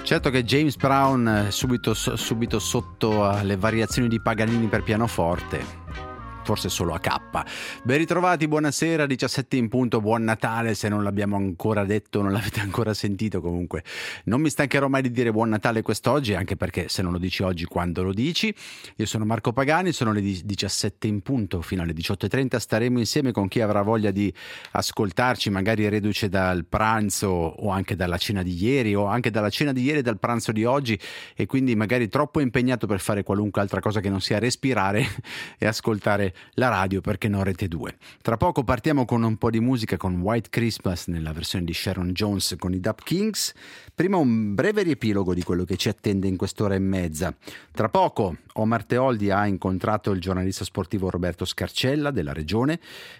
Certo che James Brown subito sotto alle variazioni di Paganini per pianoforte, forse solo a K. Ben ritrovati, buonasera, 17 in punto, buon Natale, se non l'abbiamo ancora detto, non l'avete ancora sentito. Comunque non mi stancherò mai di dire buon Natale quest'oggi, anche perché se non lo dici oggi, quando lo dici? Io sono Marco Pagani, sono le 17 in punto, fino alle 18:30 staremo insieme con chi avrà voglia di ascoltarci, magari reduce dal pranzo o anche dalla cena di ieri, o anche dalla cena di ieri e dal pranzo di oggi, e quindi magari troppo impegnato per fare qualunque altra cosa che non sia respirare e ascoltare la radio, perché no Rete 2. Tra poco partiamo con un po' di musica, con White Christmas nella versione di Sharon Jones con i Dap Kings. Prima un breve riepilogo di quello che ci attende in quest'ora e mezza. Tra poco Omar Teoldi ha incontrato il giornalista sportivo Roberto Scarcella della Regione,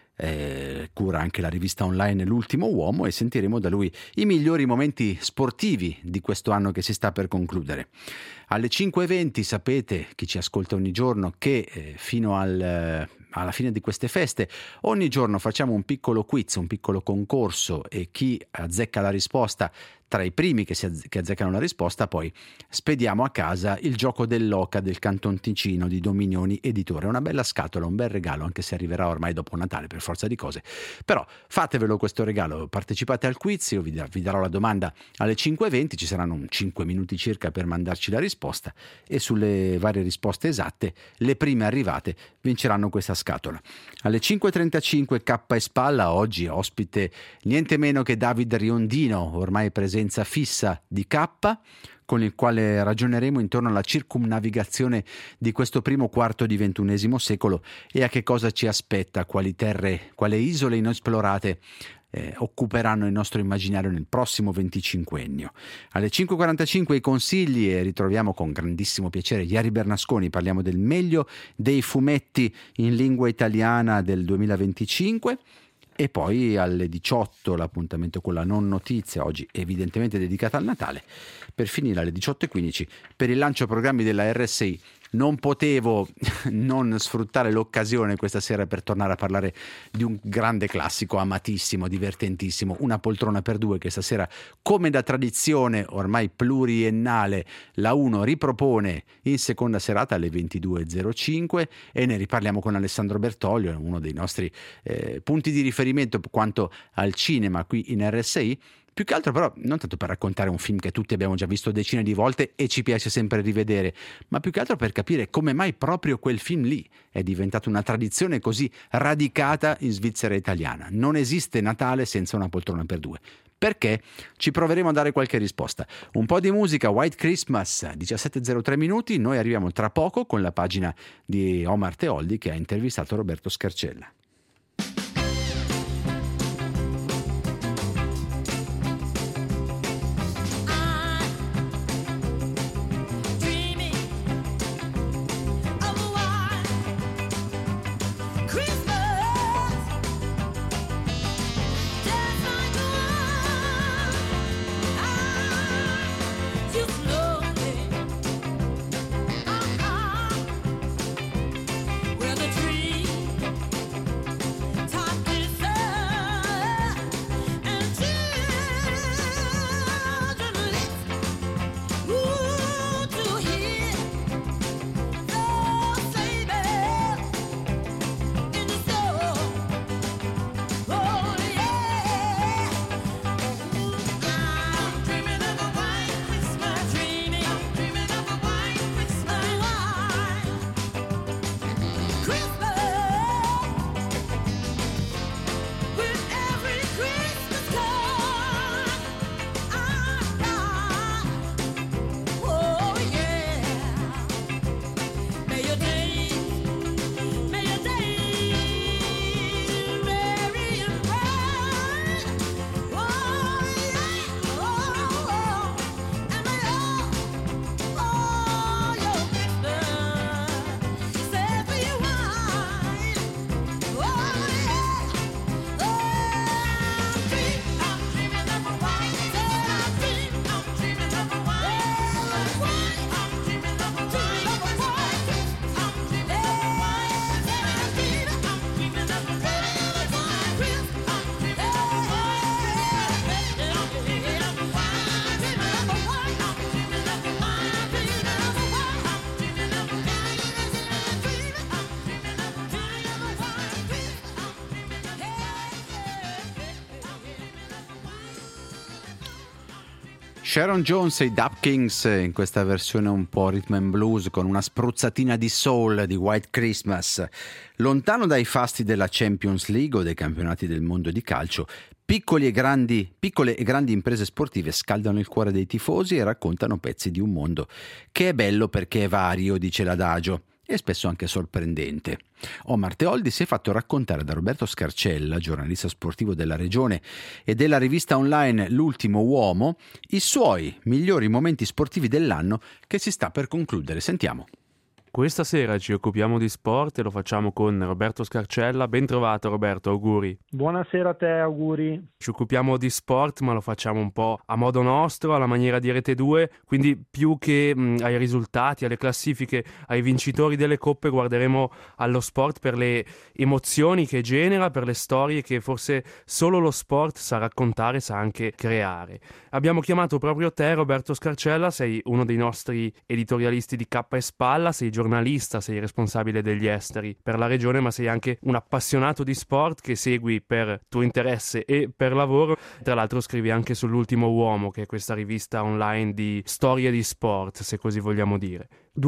cura anche la rivista online L'Ultimo Uomo, e sentiremo da lui i migliori momenti sportivi di questo anno che si sta per concludere. Alle 5:20 sapete, chi ci ascolta ogni giorno, che fino alla fine di queste feste ogni giorno facciamo un piccolo quiz, un piccolo concorso, e chi azzecca la risposta, tra i primi che azzeccano la risposta, poi spediamo a casa il gioco dell'Oca del Canton Ticino di Dominioni Editore. Una bella scatola, un bel regalo, anche se arriverà ormai dopo Natale per forza di cose. Però fatevelo questo regalo, partecipate al quiz, io vi darò la domanda alle 5:20, ci saranno 5 minuti circa per mandarci la risposta, e sulle varie risposte esatte le prime arrivate vinceranno questa scatola. Alle 5:35 K e Spalla, oggi ospite niente meno che David Riondino, ormai presenza fissa di K, con il quale ragioneremo intorno alla circumnavigazione di questo primo quarto di XXI secolo e a che cosa ci aspetta, quali terre, quali isole inesplorate occuperanno il nostro immaginario nel prossimo 25ennio. Alle 5:45 i consigli, e ritroviamo con grandissimo piacere Iari Bernasconi, parliamo del meglio dei fumetti in lingua italiana del 2025. E poi alle 18 l'appuntamento con la non notizia, oggi evidentemente dedicata al Natale, per finire alle 18:15 per il lancio programmi della RSI. Non potevo non sfruttare l'occasione questa sera per tornare a parlare di un grande classico, amatissimo, divertentissimo, Una poltrona per due, che stasera, come da tradizione ormai pluriennale, la 1 ripropone in seconda serata alle 22:05, e ne riparliamo con Alessandro Bertoglio, uno dei nostri punti di riferimento quanto al cinema qui in RSI. Più che altro però non tanto per raccontare un film che tutti abbiamo già visto decine di volte e ci piace sempre rivedere, ma più che altro per capire come mai proprio quel film lì è diventato una tradizione così radicata in Svizzera italiana. Non esiste Natale senza Una poltrona per due. Perché? Ci proveremo a dare qualche risposta. Un po' di musica, White Christmas, 17:03 minuti. Noi arriviamo tra poco con la pagina di Omar Teoldi, che ha intervistato Roberto Scarcella. Where the tree Sharon Jones e i Dap Kings in questa versione un po' rhythm and blues con una spruzzatina di soul di White Christmas. Lontano dai fasti della Champions League o dei campionati del mondo di calcio, piccole e grandi imprese sportive scaldano il cuore dei tifosi e raccontano pezzi di un mondo che è bello perché è vario, dice l'adagio, e spesso anche sorprendente. Omar Teoldi si è fatto raccontare da Roberto Scarcella, giornalista sportivo della Regione e della rivista online L'Ultimo Uomo, i suoi migliori momenti sportivi dell'anno che si sta per concludere. Sentiamo. Questa sera ci occupiamo di sport e lo facciamo con Roberto Scarcella. Ben trovato Roberto, auguri. Buonasera a te, auguri. Ci occupiamo di sport, ma lo facciamo un po' a modo nostro, alla maniera di Rete 2, quindi più che ai risultati, alle classifiche, ai vincitori delle coppe, guarderemo allo sport per le emozioni che genera, per le storie che forse solo lo sport sa raccontare, sa anche creare. Abbiamo chiamato proprio te, Roberto Scarcella, sei uno dei nostri editorialisti di Cappa e Spalla, sei giornalista, sei responsabile degli esteri per la regione, ma sei anche un appassionato di sport che segui per tuo interesse e per lavoro. Tra l'altro scrivi anche sull'Ultimo Uomo, che è questa rivista online di storie di sport, se così vogliamo dire.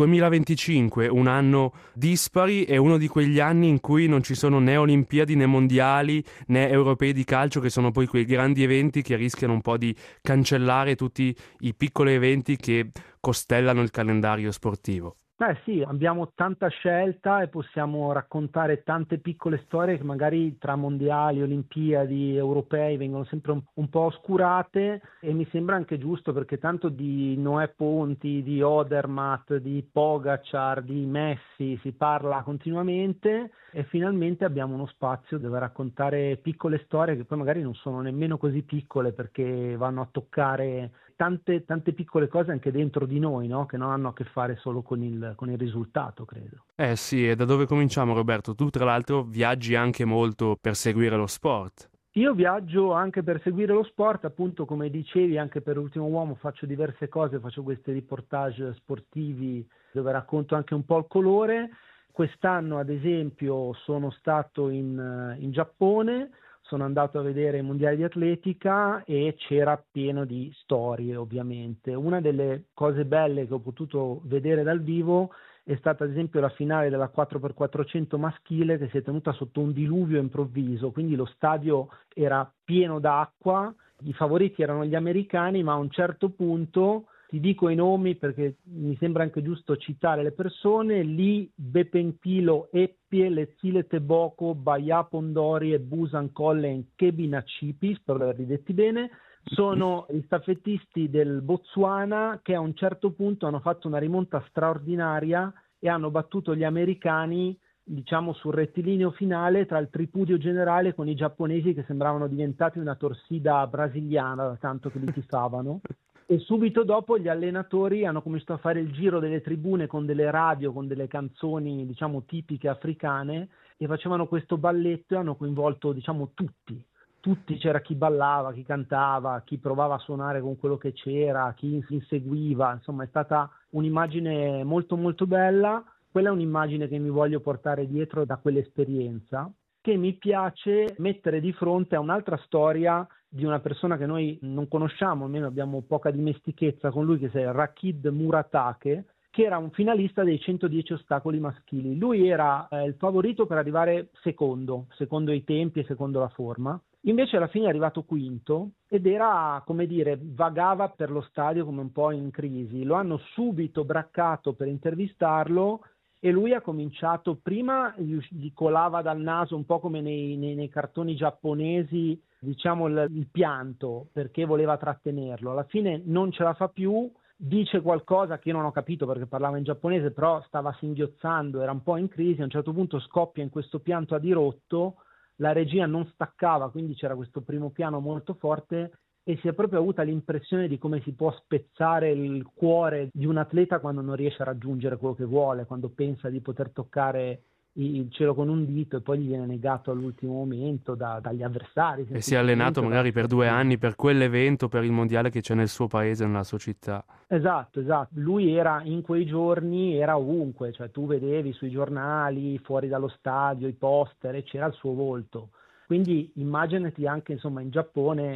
2025, un anno dispari, è uno di quegli anni in cui non ci sono né Olimpiadi né mondiali né europei di calcio, che sono poi quei grandi eventi che rischiano un po' di cancellare tutti i piccoli eventi che costellano il calendario sportivo. Sì, abbiamo tanta scelta e possiamo raccontare tante piccole storie che magari tra mondiali, olimpiadi, europei vengono sempre un po' oscurate, e mi sembra anche giusto, perché tanto di Noè Ponti, di Odermatt, di Pogacar, di Messi si parla continuamente, e finalmente abbiamo uno spazio dove raccontare piccole storie che poi magari non sono nemmeno così piccole, perché vanno a toccare tante piccole cose anche dentro di noi, no? Che non hanno a che fare solo con il risultato, credo. Sì, e da dove cominciamo, Roberto? Tu tra l'altro viaggi anche molto per seguire lo sport. Io viaggio anche per seguire lo sport, appunto come dicevi, anche per L'Ultimo Uomo faccio diverse cose, faccio questi reportage sportivi dove racconto anche un po' il colore. Quest'anno ad esempio sono stato in Giappone, sono andato a vedere i mondiali di atletica e c'era pieno di storie, ovviamente. Una delle cose belle che ho potuto vedere dal vivo è stata ad esempio la finale della 4x400 maschile, che si è tenuta sotto un diluvio improvviso, quindi lo stadio era pieno d'acqua, i favoriti erano gli americani, ma a un certo punto, ti dico i nomi perché mi sembra anche giusto citare le persone: Lee Bepenpilo Eppie, Letsile Teboko, Baya Pondori e Busan Collen Kebinacipi, spero di averli detti bene. Sono gli staffettisti del Botswana che a un certo punto hanno fatto una rimonta straordinaria e hanno battuto gli americani, diciamo, sul rettilineo finale tra il tripudio generale, con i giapponesi che sembravano diventati una torsida brasiliana da tanto che li tifavano. E subito dopo gli allenatori hanno cominciato a fare il giro delle tribune con delle radio, con delle canzoni, diciamo, tipiche africane, e facevano questo balletto e hanno coinvolto, diciamo, tutti, c'era chi ballava, chi cantava, chi provava a suonare con quello che c'era, chi si inseguiva, insomma è stata un'immagine molto molto bella. Quella è un'immagine che mi voglio portare dietro da quell'esperienza, che mi piace mettere di fronte a un'altra storia di una persona che noi non conosciamo, almeno abbiamo poca dimestichezza con lui, che è Rakid Muratake, che era un finalista dei 110 ostacoli maschili. Lui era il favorito per arrivare secondo i tempi e secondo la forma. Invece alla fine è arrivato quinto ed era, come dire, vagava per lo stadio come un po' in crisi. Lo hanno subito braccato per intervistarlo e lui ha cominciato, prima gli colava dal naso un po' come nei cartoni giapponesi, diciamo, il pianto, perché voleva trattenerlo. Alla fine non ce la fa più, dice qualcosa che io non ho capito perché parlava in giapponese, però stava singhiozzando, era un po' in crisi. A un certo punto scoppia in questo pianto a dirotto, la regia non staccava, quindi c'era questo primo piano molto forte e si è proprio avuta l'impressione di come si può spezzare il cuore di un atleta quando non riesce a raggiungere quello che vuole, quando pensa di poter toccare il cielo con un dito e poi gli viene negato all'ultimo momento dagli avversari. E si è allenato magari per 2 anni per quell'evento, per il mondiale che c'è nel suo paese, nella sua città. Esatto. Lui era in quei giorni, era ovunque, cioè tu vedevi sui giornali, fuori dallo stadio, i poster e c'era il suo volto. Quindi immaginati anche, insomma, in Giappone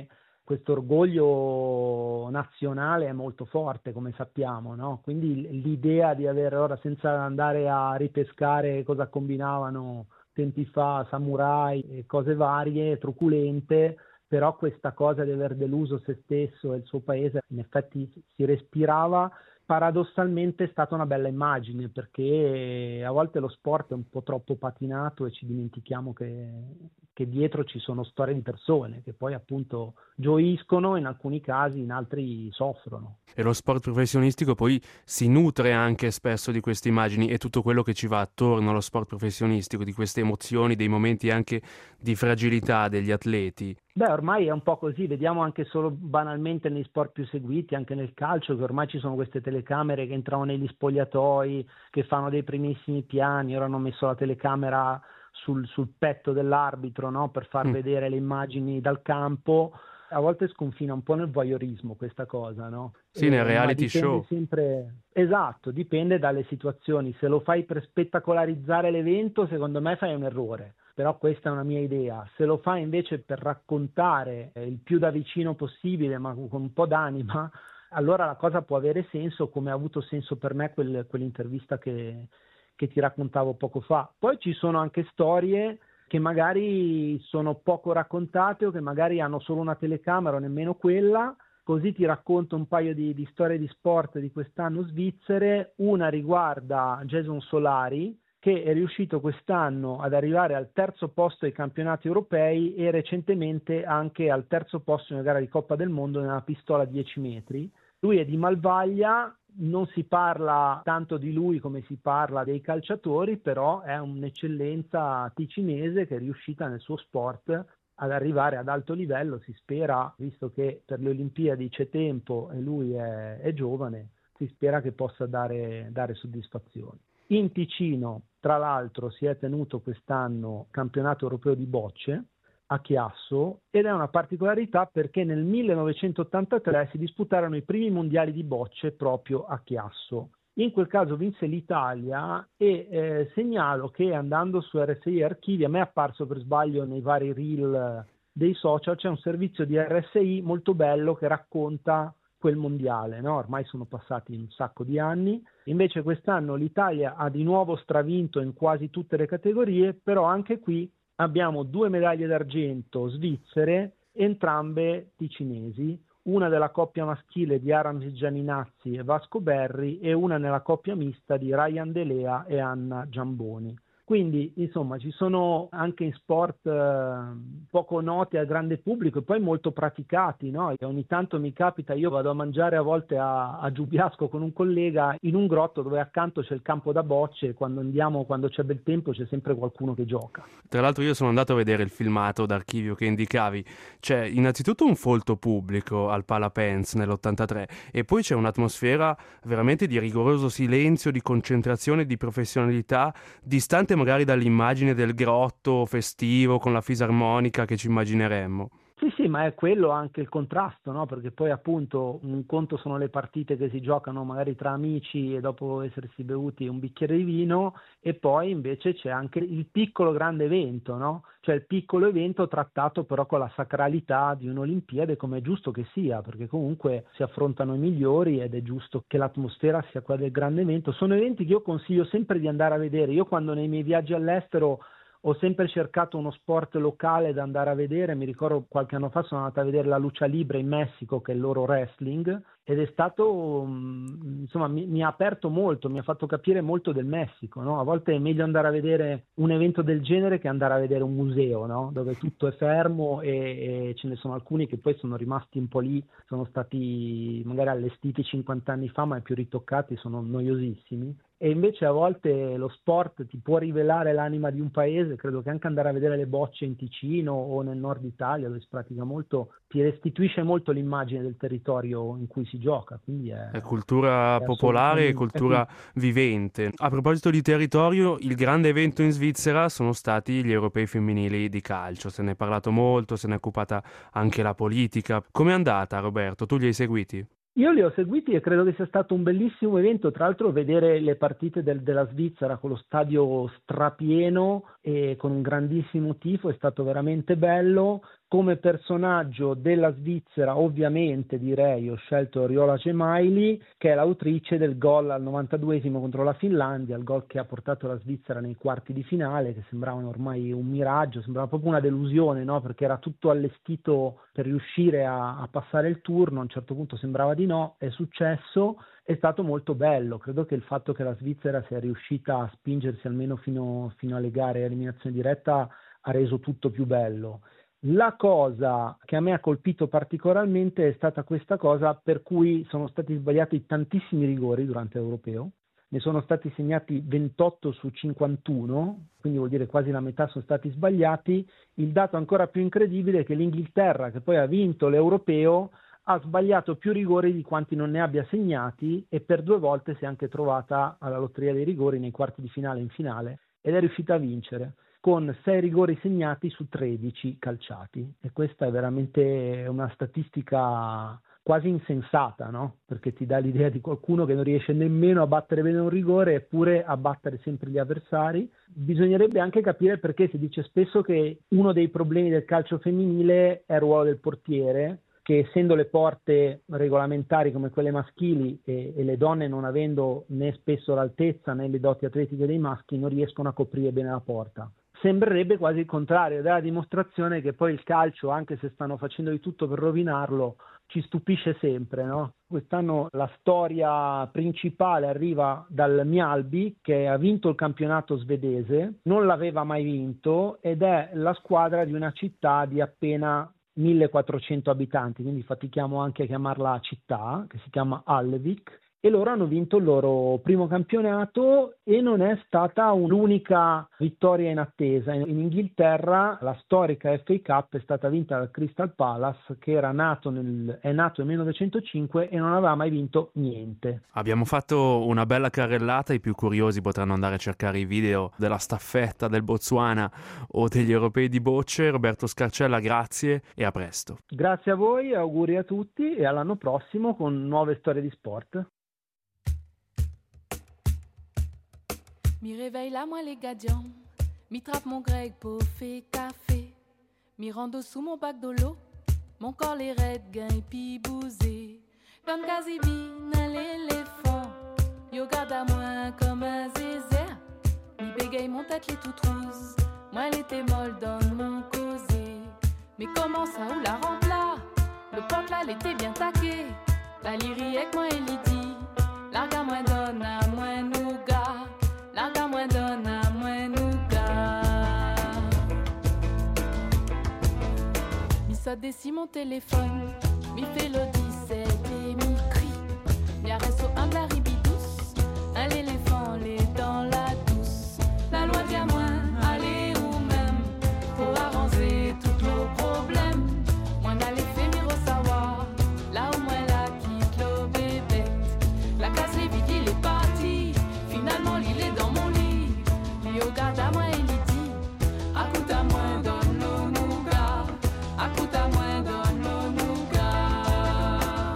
questo orgoglio nazionale è molto forte, come sappiamo, no? Quindi l'idea di avere, ora senza andare a ripescare cosa combinavano tempi fa, samurai e cose varie, truculente, però questa cosa di aver deluso se stesso e il suo paese, in effetti si respirava. Paradossalmente è stata una bella immagine, perché a volte lo sport è un po' troppo patinato e ci dimentichiamo che dietro ci sono storie di persone che poi appunto gioiscono in alcuni casi, in altri soffrono. E lo sport professionistico poi si nutre anche spesso di queste immagini e tutto quello che ci va attorno allo sport professionistico, di queste emozioni, dei momenti anche di fragilità degli atleti. Beh, ormai è un po' così, vediamo anche solo banalmente negli sport più seguiti, anche nel calcio, che ormai ci sono queste telecamere che entrano negli spogliatoi, che fanno dei primissimi piani, ora hanno messo la telecamera sul petto dell'arbitro, no? Per far vedere le immagini dal campo. A volte sconfina un po' nel voyeurismo questa cosa, no? Sì, nel reality dipende show. sempre. Esatto, dipende dalle situazioni. Se lo fai per spettacolarizzare l'evento, secondo me fai un errore. Però questa è una mia idea. Se lo fai invece per raccontare il più da vicino possibile, ma con un po' d'anima, allora la cosa può avere senso, come ha avuto senso per me quell'intervista che ti raccontavo poco fa. Poi ci sono anche storie che magari sono poco raccontate o che magari hanno solo una telecamera o nemmeno quella. Così ti racconto un paio di storie di sport di quest'anno svizzere. Una riguarda Jason Solari, che è riuscito quest'anno ad arrivare al terzo posto ai campionati europei e recentemente anche al terzo posto in una gara di Coppa del Mondo nella pistola 10 metri. Lui è di Malvaglia, non si parla tanto di lui come si parla dei calciatori, però è un'eccellenza ticinese che è riuscita nel suo sport ad arrivare ad alto livello. Si spera, visto che per le Olimpiadi c'è tempo e lui è giovane, si spera che possa dare soddisfazioni. In Ticino, tra l'altro, si è tenuto quest'anno campionato europeo di bocce a Chiasso, ed è una particolarità perché nel 1983 si disputarono i primi mondiali di bocce proprio a Chiasso. In quel caso vinse l'Italia e segnalo che andando su RSI Archivi, a me è apparso per sbaglio nei vari reel dei social, c'è un servizio di RSI molto bello che racconta quel mondiale, no? Ormai sono passati un sacco di anni. Invece quest'anno l'Italia ha di nuovo stravinto in quasi tutte le categorie, però anche qui abbiamo 2 medaglie d'argento svizzere, entrambe ticinesi, una della coppia maschile di Aram Gianinazzi e Vasco Berri e una nella coppia mista di Ryan De Lea e Anna Giamboni. Quindi, insomma, ci sono anche in sport poco noti al grande pubblico e poi molto praticati, no? E ogni tanto mi capita, io vado a mangiare a volte a Giubiasco con un collega in un grotto dove accanto c'è il campo da bocce e quando c'è bel tempo, c'è sempre qualcuno che gioca. Tra l'altro io sono andato a vedere il filmato d'archivio che indicavi. C'è innanzitutto un folto pubblico al Palapens nell'83 e poi c'è un'atmosfera veramente di rigoroso silenzio, di concentrazione, di professionalità, distante magari dall'immagine del grotto festivo con la fisarmonica che ci immagineremmo. Sì, ma è quello anche il contrasto, no? Perché poi appunto un conto sono le partite che si giocano magari tra amici e dopo essersi bevuti un bicchiere di vino, e poi invece c'è anche il piccolo grande evento, no? Cioè il piccolo evento trattato però con la sacralità di un'Olimpiade, come è giusto che sia, perché comunque si affrontano i migliori ed è giusto che l'atmosfera sia quella del grande evento. Sono eventi che io consiglio sempre di andare a vedere. Io quando nei miei viaggi all'estero ho sempre cercato uno sport locale da andare a vedere. Mi ricordo qualche anno fa sono andato a vedere la Lucha Libre in Messico, che è il loro wrestling, ed è stato, insomma, mi ha aperto molto, mi ha fatto capire molto del Messico, no? A volte è meglio andare a vedere un evento del genere che andare a vedere un museo, no? Dove tutto è fermo e ce ne sono alcuni che poi sono rimasti un po' lì, sono stati magari allestiti 50 anni fa, ma più ritoccati, sono noiosissimi. E invece a volte lo sport ti può rivelare l'anima di un paese. Credo che anche andare a vedere le bocce in Ticino o nel nord Italia, dove si pratica molto, ti restituisce molto l'immagine del territorio in cui si gioca. Quindi è cultura popolare e cultura vivente. A proposito di territorio, il grande evento in Svizzera sono stati gli europei femminili di calcio. Se ne è parlato molto, se ne è occupata anche la politica. Com'è andata, Roberto? Tu li hai seguiti? Io li ho seguiti e credo che sia stato un bellissimo evento. Tra l'altro vedere le partite della Svizzera con lo stadio strapieno e con un grandissimo tifo è stato veramente bello. Come personaggio della Svizzera, ovviamente direi, ho scelto Riola Cemaili, che è l'autrice del gol al 92esimo contro la Finlandia, il gol che ha portato la Svizzera nei quarti di finale, che sembravano ormai un miraggio, sembrava proprio una delusione, no? Perché era tutto allestito per riuscire a passare il turno, a un certo punto sembrava di no, è successo, è stato molto bello. Credo che il fatto che la Svizzera sia riuscita a spingersi almeno fino alle gare a eliminazione diretta ha reso tutto più bello. La cosa che a me ha colpito particolarmente è stata questa cosa per cui sono stati sbagliati tantissimi rigori durante l'Europeo, ne sono stati segnati 28 su 51, quindi vuol dire quasi la metà sono stati sbagliati. Il dato ancora più incredibile è che l'Inghilterra, che poi ha vinto l'Europeo, ha sbagliato più rigori di quanti non ne abbia segnati e per 2 volte si è anche trovata alla lotteria dei rigori nei quarti di finale e in finale ed è riuscita a vincere, con 6 rigori segnati su 13 calciati, e questa è veramente una statistica quasi insensata, no? Perché ti dà l'idea di qualcuno che non riesce nemmeno a battere bene un rigore eppure a battere sempre gli avversari. Bisognerebbe anche capire perché si dice spesso che uno dei problemi del calcio femminile è il ruolo del portiere, che essendo le porte regolamentari come quelle maschili e le donne non avendo né spesso l'altezza né le doti atletiche dei maschi non riescono a coprire bene la porta. Sembrerebbe quasi il contrario, ed è la dimostrazione che poi il calcio, anche se stanno facendo di tutto per rovinarlo, ci stupisce sempre, no? Quest'anno la storia principale arriva dal Mjällby, che ha vinto il campionato svedese, non l'aveva mai vinto ed è la squadra di una città di appena 1400 abitanti, quindi fatichiamo anche a chiamarla città, che si chiama Allevik, e loro hanno vinto il loro primo campionato e non è stata l'unica vittoria in attesa. In Inghilterra la storica FA Cup è stata vinta dal Crystal Palace, che è nato nel 1905 e non aveva mai vinto niente. Abbiamo fatto una bella carrellata, i più curiosi potranno andare a cercare i video della staffetta del Botswana o degli europei di bocce. Roberto Scarcella, grazie e a presto. Grazie a voi, auguri a tutti e all'anno prossimo con nuove storie di sport. Mi réveille la moi les gadions, mi trappe mon grec pour fait café, mi rando sous mon bac d'eau, mon corps les raides gain pi bousé, comme Gazibine l'éléphant, yo garde à moi comme un zézère, mi bégaye mon tête les tout trousse, moi elle était molle dans mon causé, mais comment ça ou la rempla, le porte là elle était bien taqué, la lyrie avec moi elle dit, larga moi donne à moi nougat. Larga moi donne à moi nougat. Mi saute dessus mon téléphone, mi fait l'odyssée et mi crie. Mi arrête au un de la ribidouce, un l'éléphant les dans la douce. La loi dit à moi, allez ou même, pour arranger tous nos problèmes. Moi n'allez fait mi ressavoir, là où moi la quitte le bébé. La casse les vides, il est parti, finalement il est dans mon lit. Yo garde à moi et il dit, écoute à moi donne le nougat, écoute à moi donne le nougat.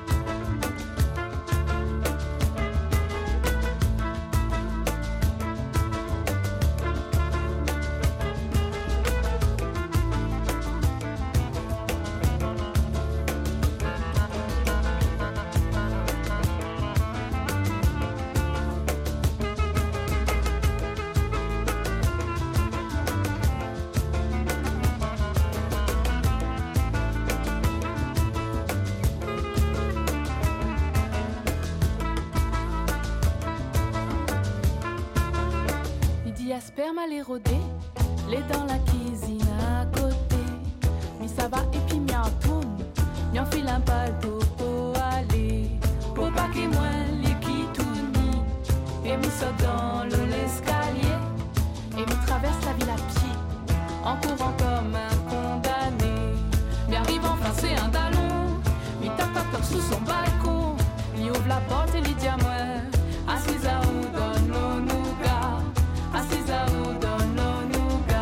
Sperme à les rôder, les dans la cuisine à côté. Mi ça va et puis mi en tourne, mi enfile un palto pour aller. Pour pas qu'il moins les qui tournent, et mi saute dans l'escalier, et mi traverse la ville à pied, en courant comme un condamné. Mi arrive enfin c'est un talon, mi tape à peur sous son balcon, mi ouvre la porte et lui dit à moi, assise à où donne le nougat. Assise à où donne le nougat.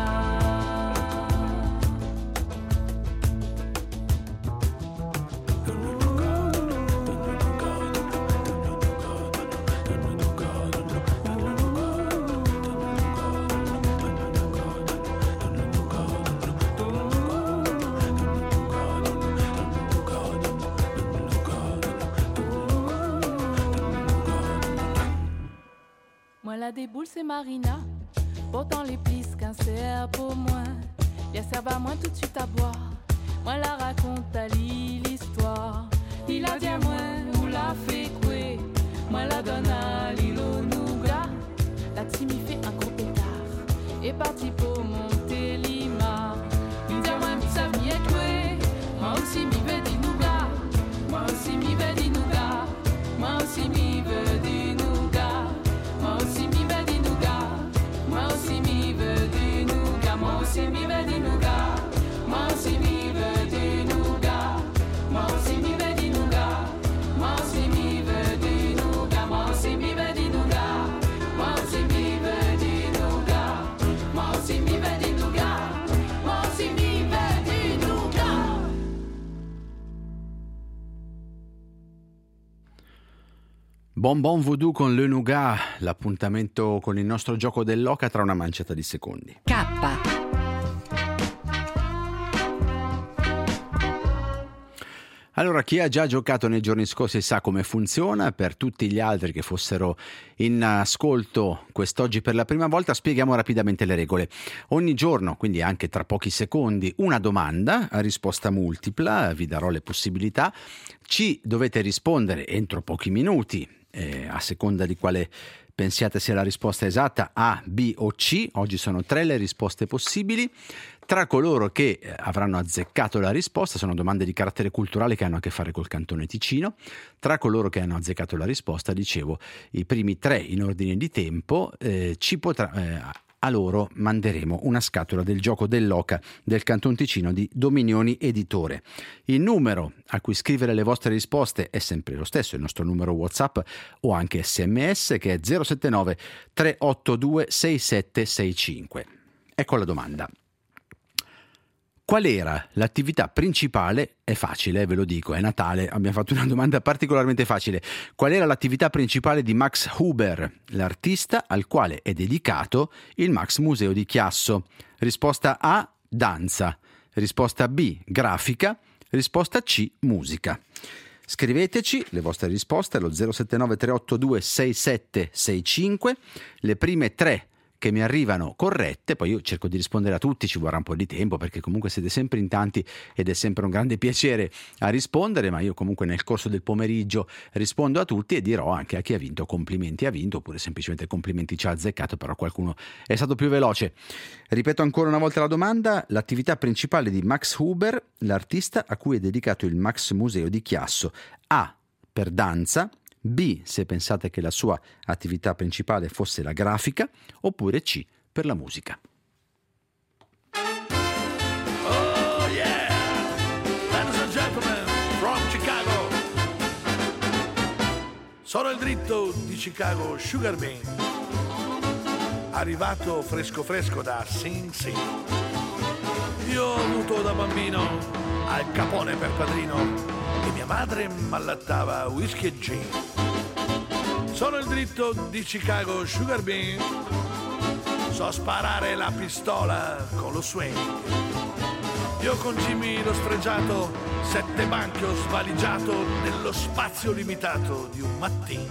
Marina déboule, c'est Marina. Pourtant les plis qu'un serre pour moi. Bien serve à moi tout de suite à boire. Moi la raconte à l'histoire. Il a dit à moi où la fait couer. Moi la donne à l'île au nougat. La team y fait un gros pétard. Et parti pour Montélimar. Il dit à moi ça m'y est coué. Moi aussi m'y vais du nougat. Moi aussi m'y vais du nougat. Moi aussi m'y veux du nougat. Moi aussi m'y vais du nougat. Moi aussi m'y veux du nougat. Moi aussi m'y vais du nougat. Moi aussi m'y veux du nougat. Moi aussi m'y vais du nougat. Moi aussi m'y veux du nougat. Moi aussi m'y vais du nougat. Moi aussi m'y veux du nougat. Moi aussi m'y vais du nougat. Moi aussi m'y vais du nougat. Bonbon Voodoo con le Nougat, l'appuntamento con il nostro gioco dell'oca tra una manciata di secondi. K. Allora, chi ha già giocato nei giorni scorsi sa come funziona. Per tutti gli altri che fossero in ascolto quest'oggi per la prima volta, spieghiamo rapidamente le regole. Ogni giorno, quindi anche tra pochi secondi, una domanda a risposta multipla, vi darò le possibilità. Ci dovete rispondere entro pochi minuti, a seconda di quale pensiate sia la risposta esatta, A, B o C. Oggi sono 3 le risposte possibili. Tra coloro che avranno azzeccato la risposta, sono domande di carattere culturale che hanno a che fare col Cantone Ticino. Tra coloro che hanno azzeccato la risposta, dicevo, i primi 3 in ordine di tempo, a loro manderemo una scatola del gioco dell'oca del Canton Ticino di Dominioni Editore. Il numero a cui scrivere le vostre risposte è sempre lo stesso, il nostro numero WhatsApp o anche SMS, che è 079 382 6765. Ecco la domanda. Qual era l'attività principale? È facile, ve lo dico, è Natale, abbiamo fatto una domanda particolarmente facile. Qual era l'attività principale di Max Huber, l'artista al quale è dedicato il Max Museo di Chiasso? Risposta A, danza. Risposta B, grafica. Risposta C, musica. Scriveteci le vostre risposte allo 079 382 6765, le prime 3 che mi arrivano corrette, poi io cerco di rispondere a tutti, ci vorrà un po' di tempo perché comunque siete sempre in tanti ed è sempre un grande piacere a rispondere, ma io comunque nel corso del pomeriggio rispondo a tutti e dirò anche a chi ha vinto complimenti ha vinto, oppure semplicemente complimenti ci ha azzeccato, però qualcuno è stato più veloce. Ripeto ancora una volta la domanda: l'attività principale di Max Huber, l'artista a cui è dedicato il Max Museo di Chiasso. A, per danza. B, se pensate che la sua attività principale fosse la grafica, oppure C, per la musica. Oh yeah! Ladies and gentlemen, from Chicago. Sono il dritto di Chicago Sugar Bean, arrivato fresco fresco da Sing Sing. Io ho avuto da bambino Al Capone per padrino e mia madre m'allattava whisky e gin. Sono il dritto di Chicago Sugar Bean, so sparare la pistola con lo swing. Io con Jimmy l'ho sfregiato, 7 banchi ho svaligiato nello spazio limitato di un mattino.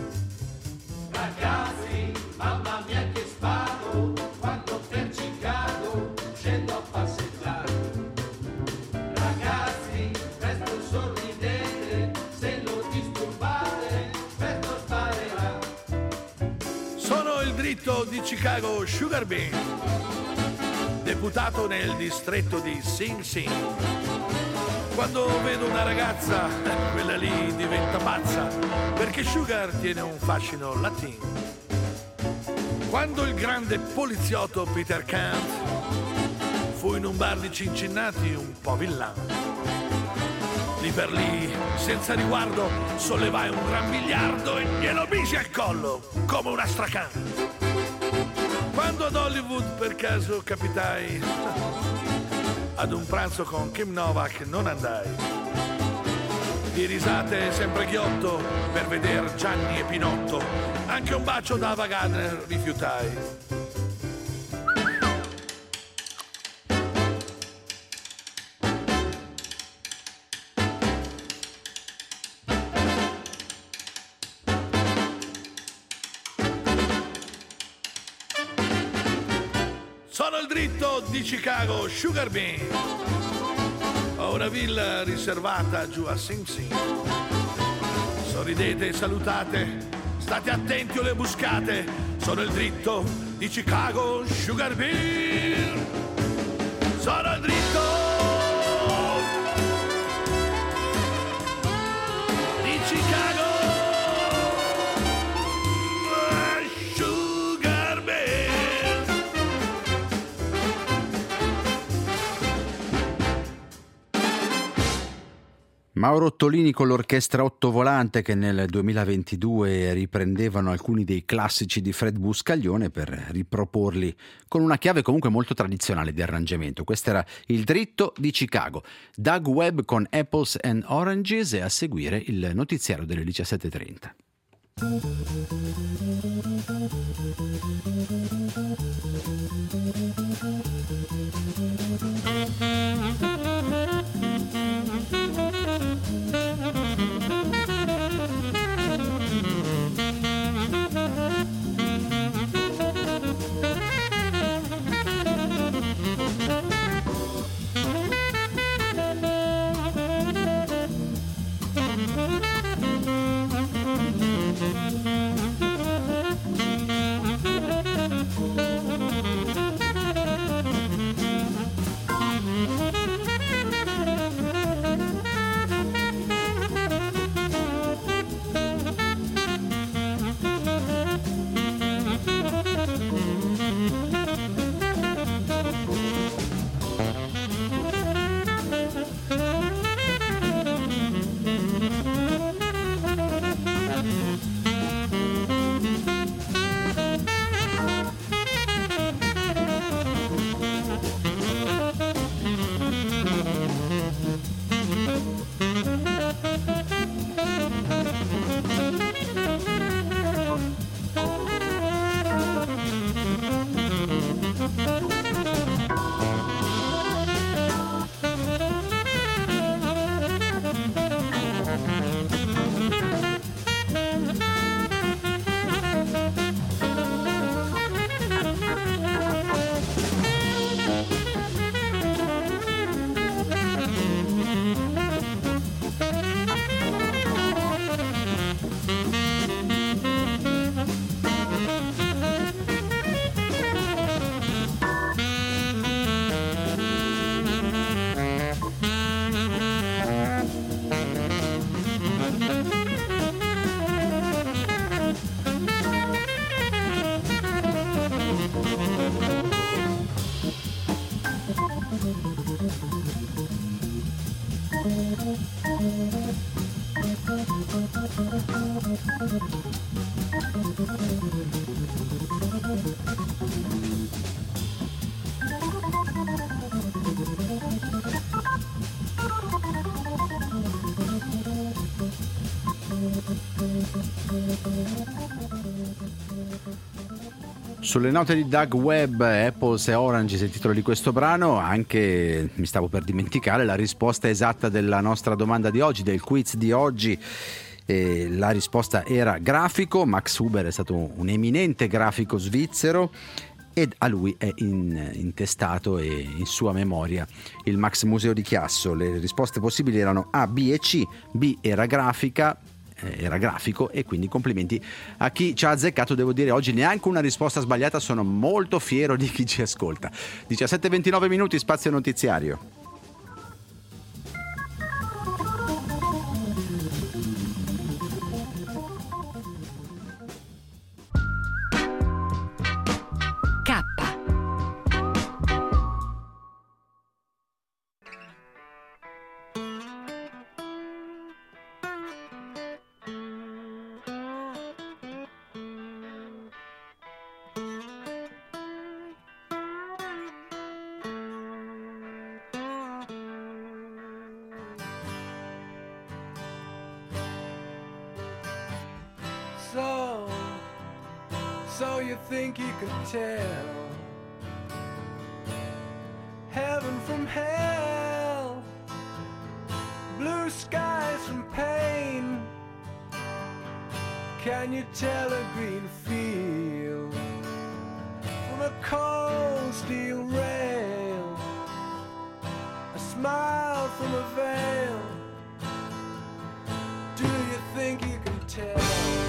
Ragazzi, mamma mia che sparo, quando per Chicago scendo a passeggiare. Ragazzi, presto sorridete, se lo disturbate, presto sparerà. Sono il dritto di Chicago Sugar Bean, deputato nel distretto di Sing Sing. Quando vedo una ragazza, quella lì diventa pazza, perché Sugar tiene un fascino latino. Quando il grande poliziotto Peter Kant fu in un bar di Cincinnati un po' villano, lì per lì, senza riguardo, sollevai un gran biliardo e glielo misi al collo come una stracana. Quando ad Hollywood per caso capitai, ad un pranzo con Kim Novak non andai. Di risate sempre ghiotto per veder Gianni e Pinotto, anche un bacio da Ava Gardner rifiutai. Sono il dritto di Chicago, Sugar Bean. Ho una villa riservata giù a Sing Sing. Sorridete e salutate, state attenti o le buscate. Sono il dritto di Chicago, Sugar Bean. Sono il dritto di Chicago, Sugar Bean. Mauro Ottolini con l'orchestra Ottovolante, che nel 2022 riprendevano alcuni dei classici di Fred Buscaglione per riproporli con una chiave comunque molto tradizionale di arrangiamento. Questo era il dritto di Chicago. Doug Webb con Apples and Oranges, e a seguire il notiziario delle 17:30. Sulle note di Doug Webb, Apples e Oranges, il titolo di questo brano. Anche, mi stavo per dimenticare, la risposta esatta della nostra domanda di oggi, del quiz di oggi. La risposta era grafico. Max Huber è stato un eminente grafico svizzero, ed a lui è intestato e in sua memoria il Max Museo di Chiasso. Le risposte possibili erano A, B e C. B era grafico, e quindi complimenti a chi ci ha azzeccato. Devo dire, oggi neanche una risposta sbagliata. Sono molto fiero di chi ci ascolta. 17:29 minuti, spazio notiziario. So you think you could tell heaven from hell, blue skies from pain? Can you tell a green field from a cold steel rail, a smile from a veil. Do you think you can tell?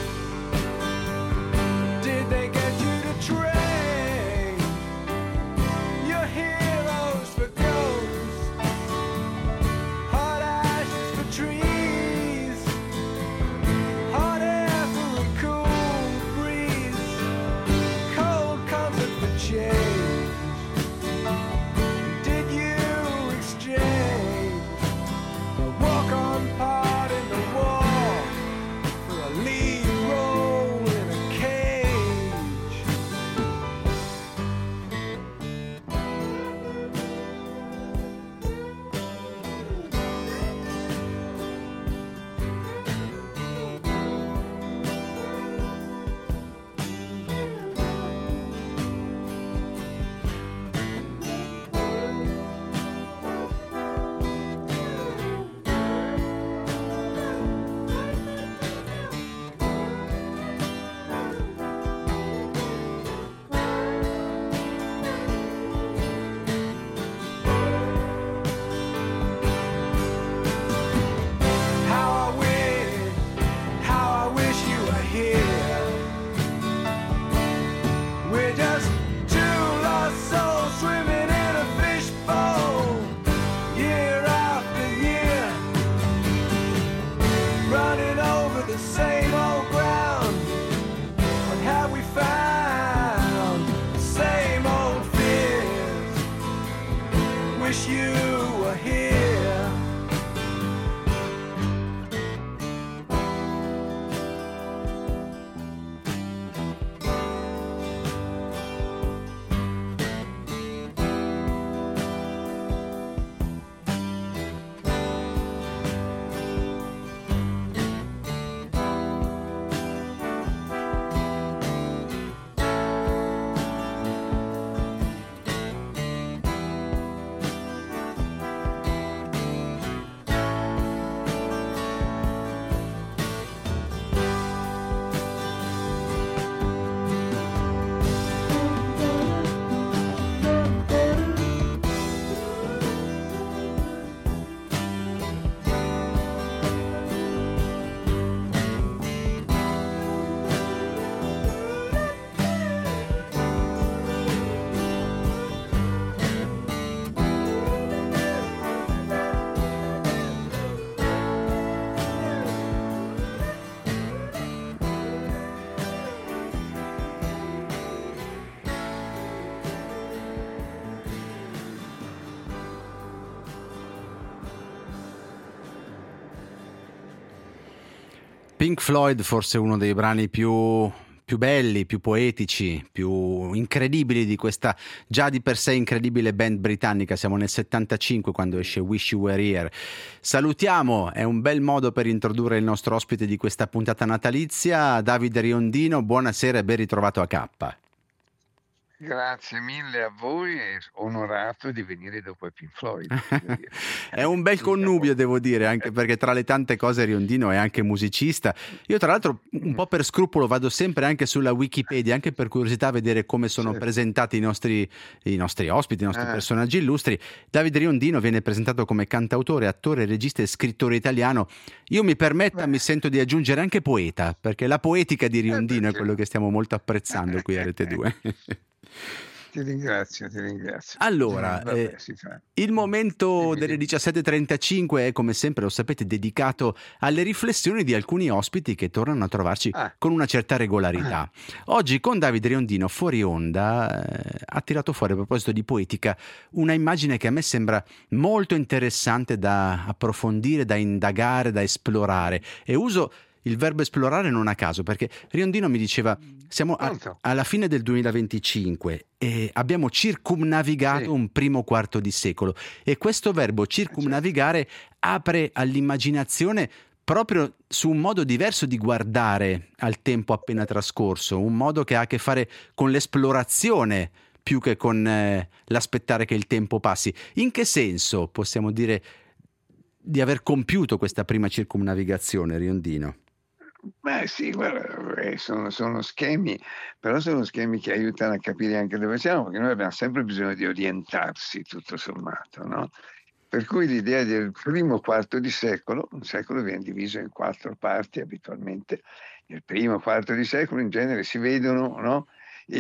Did they get you to train your heroes for ghosts, hot ashes for trees, hot air for a cool breeze, cold comfort for change? Did you exchange a walk-on part in the war for a lead role in a cage? How I wish you were here. We're just two lost souls swimming in a fishbowl, year after year, running over the same old ground. What have we found? The same old fears. Wish you were here. Pink Floyd, forse uno dei brani più belli, più poetici, più incredibili di questa già di per sé incredibile band britannica. Siamo nel 75 quando esce Wish You Were Here. Salutiamo, è un bel modo per introdurre il nostro ospite di questa puntata natalizia, Davide Riondino. Buonasera e ben ritrovato a K. Grazie mille a voi e onorato di venire dopo Pink Floyd. È un bel connubio, devo dire, anche perché tra le tante cose Riondino è anche musicista. Io tra l'altro un po' per scrupolo vado sempre anche sulla Wikipedia, anche per curiosità, a vedere come sono presentati i nostri ospiti, i nostri personaggi illustri. Davide Riondino viene presentato come cantautore, attore, regista e scrittore italiano. Io mi sento di aggiungere anche poeta, perché la poetica di Riondino è quello che stiamo molto apprezzando qui a Rete 2. Ti ringrazio. Allora, il momento delle 17.35 è, come sempre lo sapete, dedicato alle riflessioni di alcuni ospiti che tornano a trovarci con una certa regolarità. Oggi con Davide Riondino fuori onda ha tirato fuori, a proposito di poetica, una immagine che a me sembra molto interessante da approfondire, da indagare, da esplorare, e uso il verbo esplorare non a caso, perché Riondino mi diceva siamo alla fine del 2025 e abbiamo circumnavigato un primo quarto di secolo, e questo verbo circumnavigare apre all'immaginazione proprio su un modo diverso di guardare al tempo appena trascorso, un modo che ha a che fare con l'esplorazione più che con l'aspettare che il tempo passi. In che senso possiamo dire di aver compiuto questa prima circumnavigazione, Riondino? Sì, guarda, sono schemi, però sono schemi che aiutano a capire anche dove siamo, perché noi abbiamo sempre bisogno di orientarsi, tutto sommato, no? Per cui l'idea del primo quarto di secolo, un secolo viene diviso in 4 parti abitualmente, nel primo quarto di secolo in genere si vedono, no,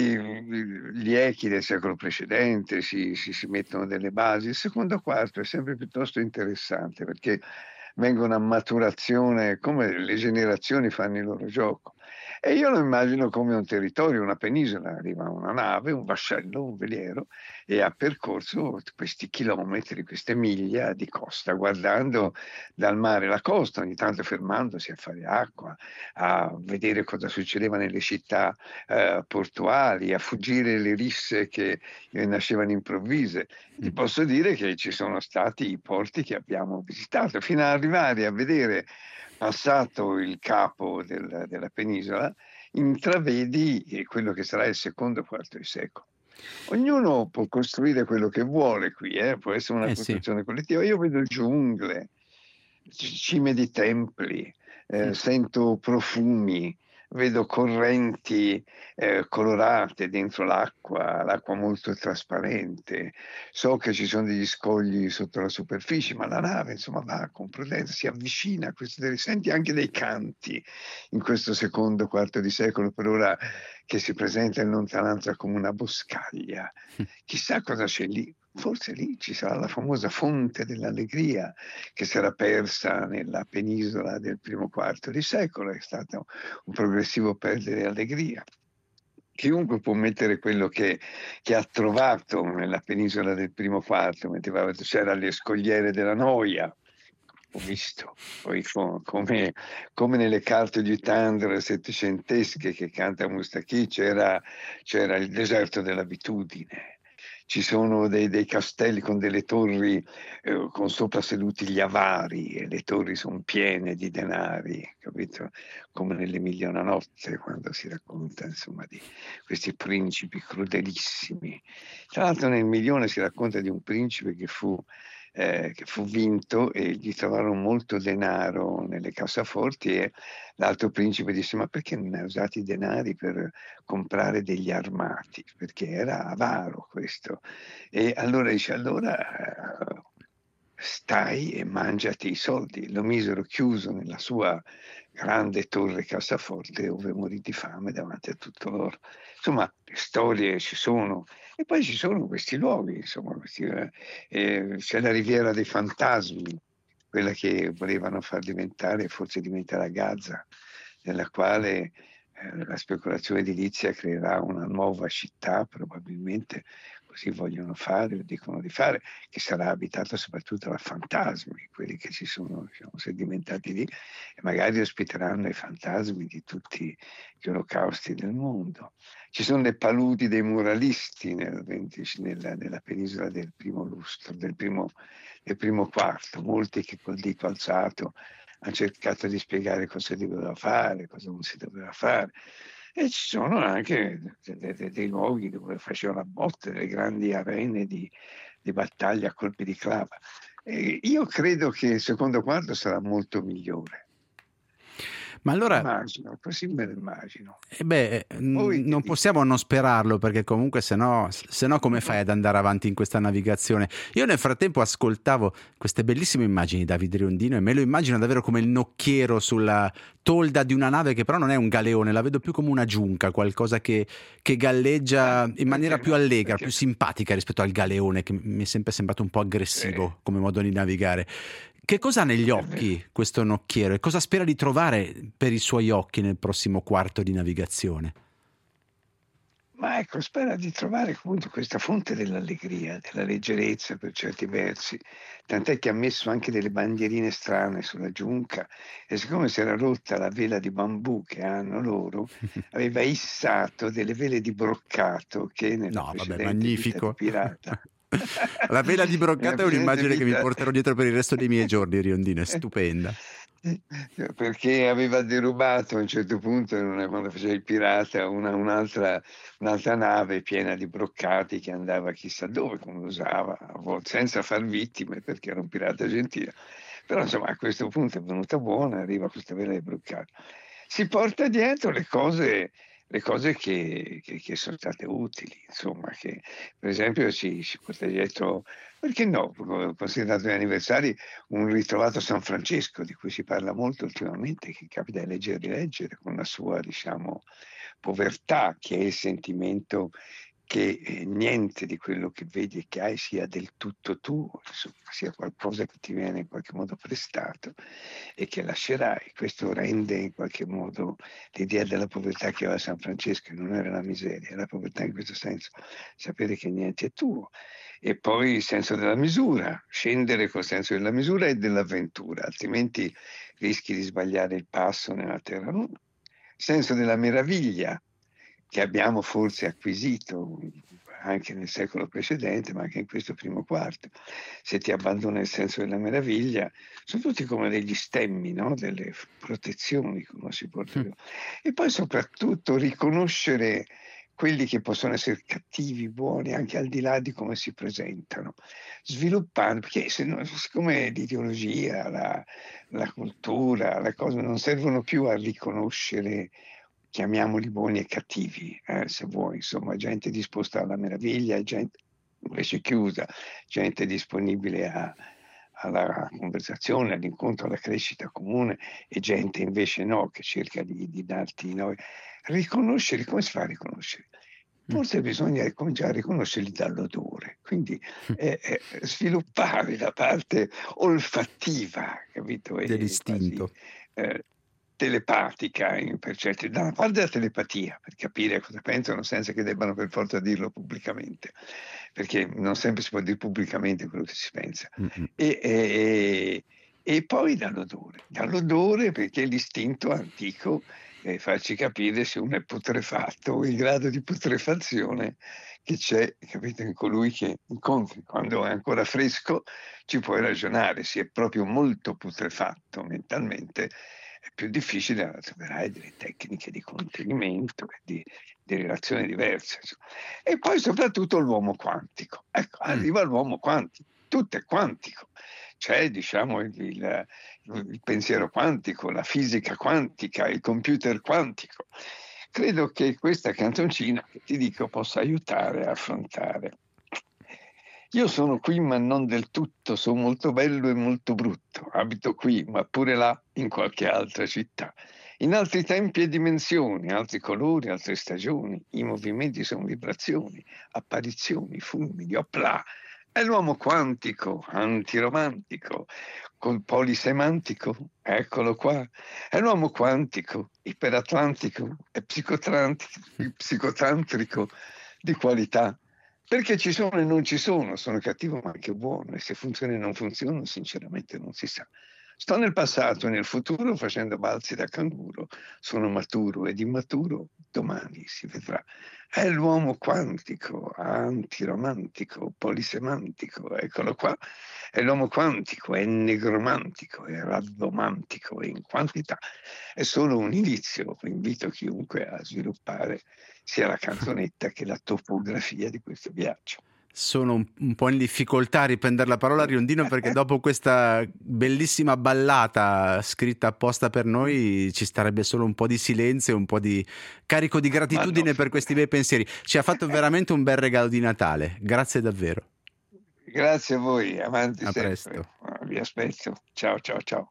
gli echi del secolo precedente, si mettono delle basi. Il secondo quarto è sempre piuttosto interessante perché vengono a maturazione come le generazioni fanno il loro gioco. E io lo immagino come un territorio, una penisola, arriva una nave, un vascello, un veliero, e ha percorso questi chilometri, queste miglia di costa, guardando dal mare la costa, ogni tanto fermandosi a fare acqua, a vedere cosa succedeva nelle città portuali, a fuggire le risse che nascevano improvvise. Ti posso dire che ci sono stati i porti che abbiamo visitato, fino ad arrivare a vedere, passato il capo della penisola, intravedi quello che sarà il secondo quarto di secolo. Ognuno può costruire quello che vuole qui, può essere una costruzione collettiva. Io vedo giungle, cime di templi, sento profumi, vedo correnti colorate dentro l'acqua molto trasparente, so che ci sono degli scogli sotto la superficie, ma la nave insomma va con prudenza, si avvicina a senti anche dei canti in questo secondo quarto di secolo, per ora che si presenta in lontananza come una boscaglia. Chissà cosa c'è lì. Forse lì ci sarà la famosa fonte dell'allegria che si era persa nella penisola del primo quarto di secolo, è stato un progressivo perdere allegria. Chiunque può mettere quello che ha trovato nella penisola del primo quarto, c'era le scogliere della Noia, ho visto, poi come nelle carte di Tandre settecentesche che canta Moustaki, c'era il deserto dell'abitudine. Ci sono dei castelli con delle torri con sopra seduti gli avari, e le torri sono piene di denari, capito? Come nell'Emilia una notte, quando si racconta insomma di questi principi crudelissimi. Tra l'altro nel Milione si racconta di un principe che fu vinto e gli trovarono molto denaro nelle cassaforti, e l'altro principe disse: ma perché non hai usato i denari per comprare degli armati? Perché era avaro questo. E allora dice: allora stai e mangiati i soldi. Lo misero chiuso nella sua grande torre cassaforte, dove morì di fame davanti a tutto l'oro. Insomma, le storie ci sono. E poi ci sono questi luoghi, insomma, c'è la Riviera dei Fantasmi, quella che volevano far diventare, forse diventerà Gaza, nella quale la speculazione edilizia creerà una nuova città, probabilmente, così vogliono fare o dicono di fare, che sarà abitata soprattutto da fantasmi, quelli che ci sono, diciamo, sedimentati lì, e magari ospiteranno i fantasmi di tutti gli olocausti del mondo. Ci sono le paludi dei muralisti nella penisola del primo lustro, del primo quarto, molti che col dito alzato hanno cercato di spiegare cosa si doveva fare, cosa non si doveva fare. E ci sono anche dei luoghi dove facevano la botte, delle grandi arene di battaglia a colpi di clava. E io credo che il secondo quarto sarà molto migliore. Ma allora, immagino, così me lo immagino. Non possiamo non sperarlo, perché comunque se no come fai ad andare avanti in questa navigazione? Io nel frattempo ascoltavo queste bellissime immagini di Davide Riondino e me lo immagino davvero come il nocchiero sulla tolda di una nave che però non è un galeone, la vedo più come una giunca, qualcosa che galleggia in maniera più allegra, più simpatica rispetto al galeone, che mi è sempre sembrato un po' aggressivo come modo di navigare. Che cosa ha negli occhi questo nocchiero e cosa spera di trovare per i suoi occhi nel prossimo quarto di navigazione? Ma ecco, spera di trovare appunto questa fonte dell'allegria, della leggerezza per certi versi, tant'è che ha messo anche delle bandierine strane sulla giunca, e siccome si era rotta la vela di bambù che hanno loro, aveva issato delle vele di broccato che nella precedente vita di pirata. La vela di broccato è un'immagine che mi porterò dietro per il resto dei miei giorni, Riondino, è stupenda. Perché aveva derubato a un certo punto, quando faceva il pirata, un'altra nave piena di broccati che andava chissà dove, come usava, a volte, senza far vittime, perché era un pirata gentile. Però insomma a questo punto è venuta buona, arriva questa vela di broccati. si porta dietro le cose che sono state utili, insomma, che per esempio si porta dietro, perché no, considerato gli anniversari, un ritrovato San Francesco, di cui si parla molto ultimamente, che capita di leggere e rileggere, con la sua, diciamo, povertà, che è il sentimento che niente di quello che vedi e che hai sia del tutto tuo, insomma, sia qualcosa che ti viene in qualche modo prestato e che lascerai. Questo rende in qualche modo l'idea della povertà che aveva San Francesco, che non era la miseria, la povertà in questo senso, sapere che niente è tuo. E poi il senso della misura, scendere col senso della misura e dell'avventura, altrimenti rischi di sbagliare il passo nella terra nuda. Senso della meraviglia, che abbiamo forse acquisito anche nel secolo precedente, ma anche in questo primo quarto. Se ti abbandona il senso della meraviglia, sono tutti come degli stemmi, no? Delle protezioni, come si può dire. E poi soprattutto riconoscere quelli che possono essere cattivi, buoni, anche al di là di come si presentano, sviluppando, perché siccome l'ideologia, la cultura, le cose non servono più a riconoscere, chiamiamoli buoni e cattivi, se vuoi, insomma, gente disposta alla meraviglia, gente invece chiusa, gente disponibile alla conversazione, all'incontro, alla crescita comune, e gente invece no, che cerca di darti noi. Riconoscere, come si fa a riconoscere? Forse bisogna cominciare a riconoscerli dall'odore, quindi sviluppare la parte olfattiva, capito? Dell'istinto. Telepatica, da una parte la telepatia, per capire cosa pensano senza che debbano per forza dirlo pubblicamente, perché non sempre si può dire pubblicamente quello che si pensa. E poi dall'odore, perché l'istinto antico deve farci capire se uno è putrefatto o il grado di putrefazione che c'è, capito, in colui che incontri. Quando è ancora fresco ci puoi ragionare, se è proprio molto putrefatto mentalmente è più difficile, troverai delle tecniche di contenimento e di relazione diverse. E poi soprattutto l'uomo quantico. Ecco, arriva l'uomo quantico, tutto è quantico. C'è, diciamo, il pensiero quantico, la fisica quantica, il computer quantico. Credo che questa canzoncina, che ti dico, possa aiutare a affrontare. Io sono qui ma non del tutto, sono molto bello e molto brutto, abito qui ma pure là in qualche altra città. In altri tempi e dimensioni, altri colori, altre stagioni, i movimenti sono vibrazioni, apparizioni, fulmini, opla. È l'uomo quantico, antiromantico, col polisemantico, eccolo qua. È l'uomo quantico, iperatlantico e psicotantrico di qualità. Perché ci sono e non ci sono cattivo ma anche buono, e se funziona e non funziona sinceramente non si sa. Sto nel passato e nel futuro facendo balzi da canguro, sono maturo ed immaturo, domani si vedrà. È l'uomo quantico, antiromantico, polisemantico, eccolo qua. È l'uomo quantico, è negromantico, è raddomantico, è in quantità. È solo un inizio, invito chiunque a sviluppare sia la canzonetta che la topografia di questo viaggio. Sono un po' in difficoltà a riprendere la parola, Riondino, perché dopo questa bellissima ballata scritta apposta per noi ci starebbe solo un po' di silenzio e un po' di carico di gratitudine per questi bei pensieri. Ci ha fatto veramente un bel regalo di Natale, grazie davvero. Grazie a voi, avanti a sempre. Presto. Vi aspetto, ciao ciao ciao.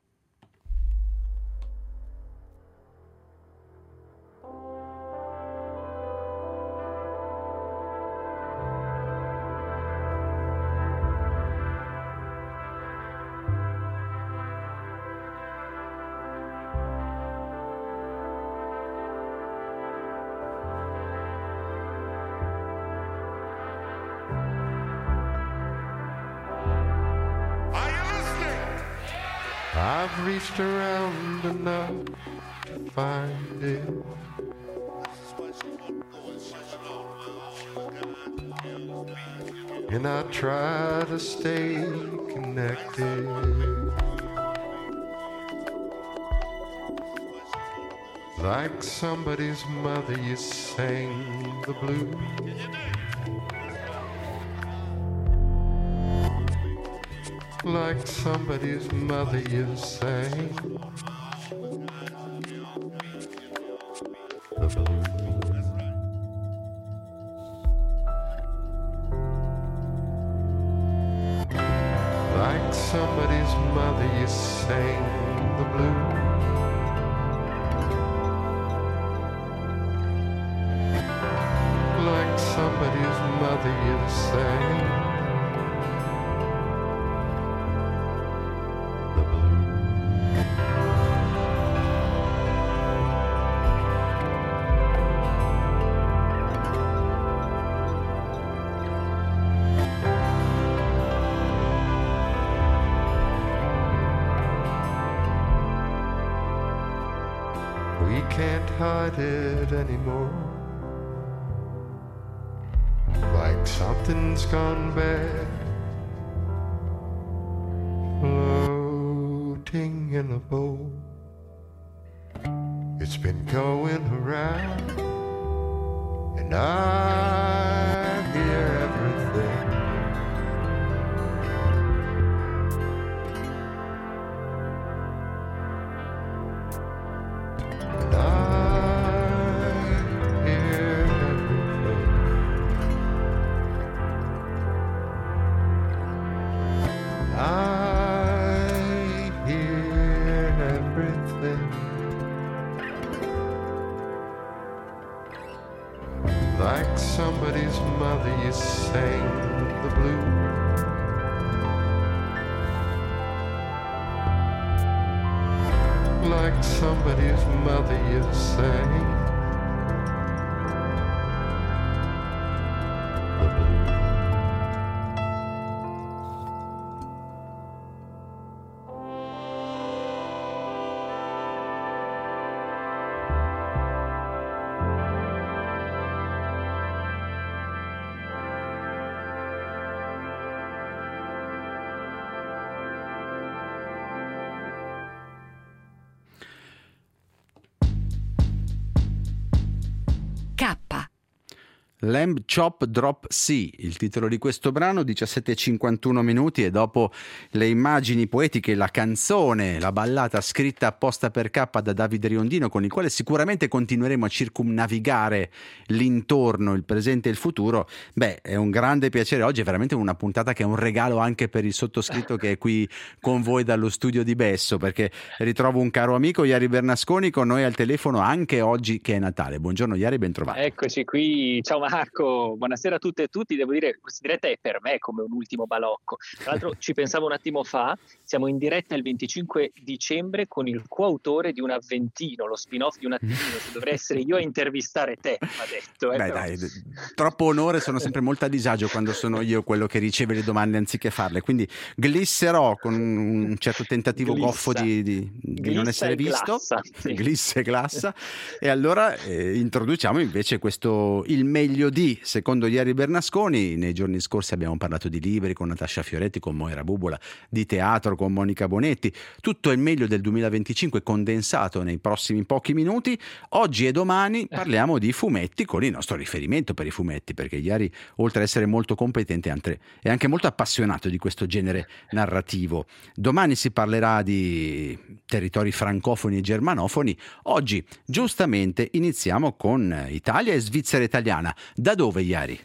I've reached around enough to find it. And I try to stay connected. Like somebody's mother, you sang the blues. Like somebody's mother, you sang. somebody's mother, you sang the blues. Like somebody's mother, you sang the blues. We can't hide it anymore. Like something's gone bad, floating in a bowl. It's been going around, and I hear everything. And I hear everything. I hear everything. Like somebody's mother, you sang the blues. Like somebody's mother, you sang the blues. K. Lamb Chop Drop C, il titolo di questo brano, 17:51 minuti, e dopo le immagini poetiche, la canzone, la ballata scritta apposta per K da Davide Riondino, con il quale sicuramente continueremo a circumnavigare l'intorno, il presente e il futuro. Beh, è un grande piacere, oggi è veramente una puntata che è un regalo anche per il sottoscritto che è qui con voi dallo studio di Besso, perché ritrovo un caro amico, Iari Bernasconi, con noi al telefono anche oggi che è Natale. Buongiorno Iari, ben trovato. Eccoci qui, ciao Marco, buonasera a tutte e tutti. Devo dire, questa diretta è per me come un ultimo balocco. Tra l'altro ci pensavo un attimo fa, siamo in diretta il 25 dicembre con il coautore di un Avventino, lo spin-off di un Attimino. Se dovrei essere io a intervistare te, mi ha detto. Beh, però. dai, troppo onore, sono sempre molto a disagio quando sono io quello che riceve le domande anziché farle, quindi glisserò con un certo tentativo goffo di non essere visto. Glassa, sì. Glissa e glassa. E allora introduciamo invece questo il meglio di, secondo Iari Bernasconi. Nei giorni scorsi abbiamo parlato di libri con Natascia Fioretti, con Moira Bubola, di teatro con Monica Bonetti, tutto il meglio del 2025 condensato nei prossimi pochi minuti. Oggi e domani parliamo di fumetti con il nostro riferimento per i fumetti, perché Iari, oltre ad essere molto competente, è anche molto appassionato di questo genere narrativo. Domani si parlerà di territori francofoni e germanofoni. Oggi giustamente iniziamo con Italia e Svizzera italiana. Da dove, Iari?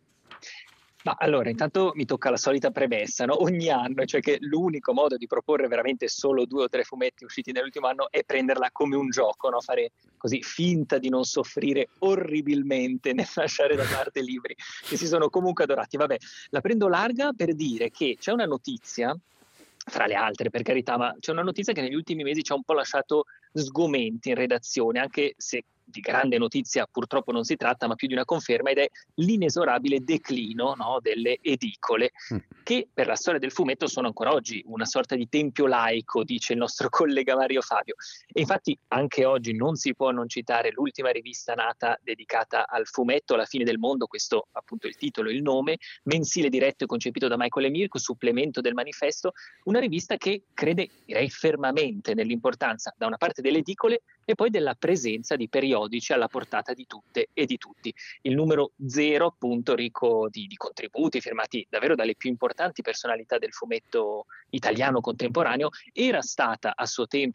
Ma allora, intanto mi tocca la solita premessa, no? Ogni anno, cioè che l'unico modo di proporre veramente solo 2 o 3 fumetti usciti nell'ultimo anno è prenderla come un gioco, no? Fare così finta di non soffrire orribilmente nel lasciare da parte libri che si sono comunque adorati. Vabbè, la prendo larga per dire che c'è una notizia, fra le altre per carità, ma c'è una notizia che negli ultimi mesi ci ha un po' lasciato sgomenti in redazione, anche se di grande notizia purtroppo non si tratta, ma più di una conferma, ed è l'inesorabile declino, no, delle edicole, che per la storia del fumetto sono ancora oggi una sorta di tempio laico, dice il nostro collega Mario Fabio. E infatti anche oggi non si può non citare l'ultima rivista nata dedicata al fumetto, La fine del mondo, questo appunto il titolo, il nome, mensile diretto e concepito da Michael E. Mirko, supplemento del manifesto, una rivista che crede, direi fermamente, nell'importanza da una parte delle edicole e poi della presenza di periodici alla portata di tutte e di tutti. Il numero 0, appunto, ricco di contributi firmati davvero dalle più importanti personalità del fumetto italiano contemporaneo, era stato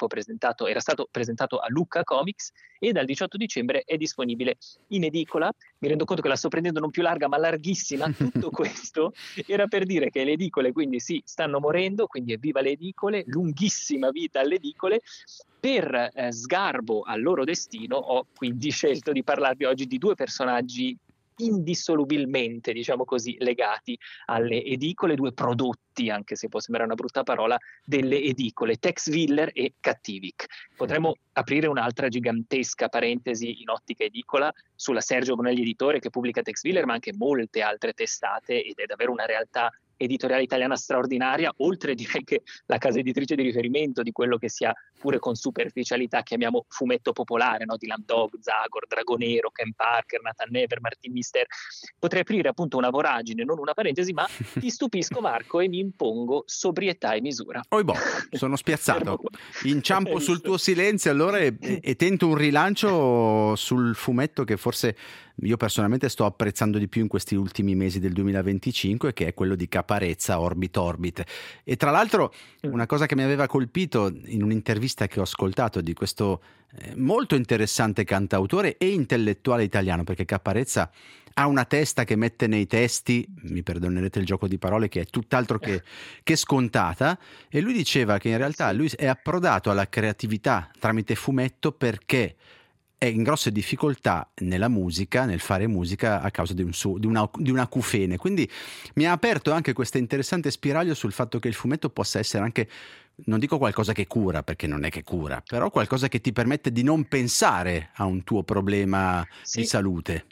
presentato a Lucca Comics e dal 18 dicembre è disponibile in edicola. mi rendo conto che la sto prendendo non più larga ma larghissima. Tutto questo era per dire che le edicole quindi sì, stanno morendo, quindi evviva le edicole, lunghissima vita alle edicole. Per sgarbo al loro destino ho quindi scelto di parlarvi oggi di due personaggi indissolubilmente, diciamo così, legati alle edicole, due prodotti, anche se può sembrare una brutta parola, delle edicole, Tex Willer e Cattivic. Potremmo aprire un'altra gigantesca parentesi in ottica edicola sulla Sergio Bonelli Editore, che pubblica Tex Willer, ma anche molte altre testate, ed è davvero una realtà editoriale italiana straordinaria, oltre direi che la casa editrice di riferimento di quello che sia pure con superficialità chiamiamo fumetto popolare, no? Dylan Dog, Zagor, Dragonero, Ken Parker, Nathan Never, Martin Mister. Potrei aprire appunto una voragine, non una parentesi, ma ti stupisco Marco e mi impongo sobrietà e misura. Sono spiazzato, inciampo sul tuo silenzio allora e tento un rilancio sul fumetto che forse io personalmente sto apprezzando di più in questi ultimi mesi del 2025, che è quello di Caparezza, Orbit. E tra l'altro una cosa che mi aveva colpito in un'intervista che ho ascoltato di questo molto interessante cantautore e intellettuale italiano, perché Caparezza ha una testa che mette nei testi, mi perdonerete il gioco di parole, che è tutt'altro che scontata, e lui diceva che in realtà lui è approdato alla creatività tramite fumetto perché è in grosse difficoltà nella musica, nel fare musica a causa di una acufene. Quindi mi ha aperto anche questo interessante spiraglio sul fatto che il fumetto possa essere anche, non dico qualcosa che cura, perché non è che cura, però qualcosa che ti permette di non pensare a un tuo problema di salute.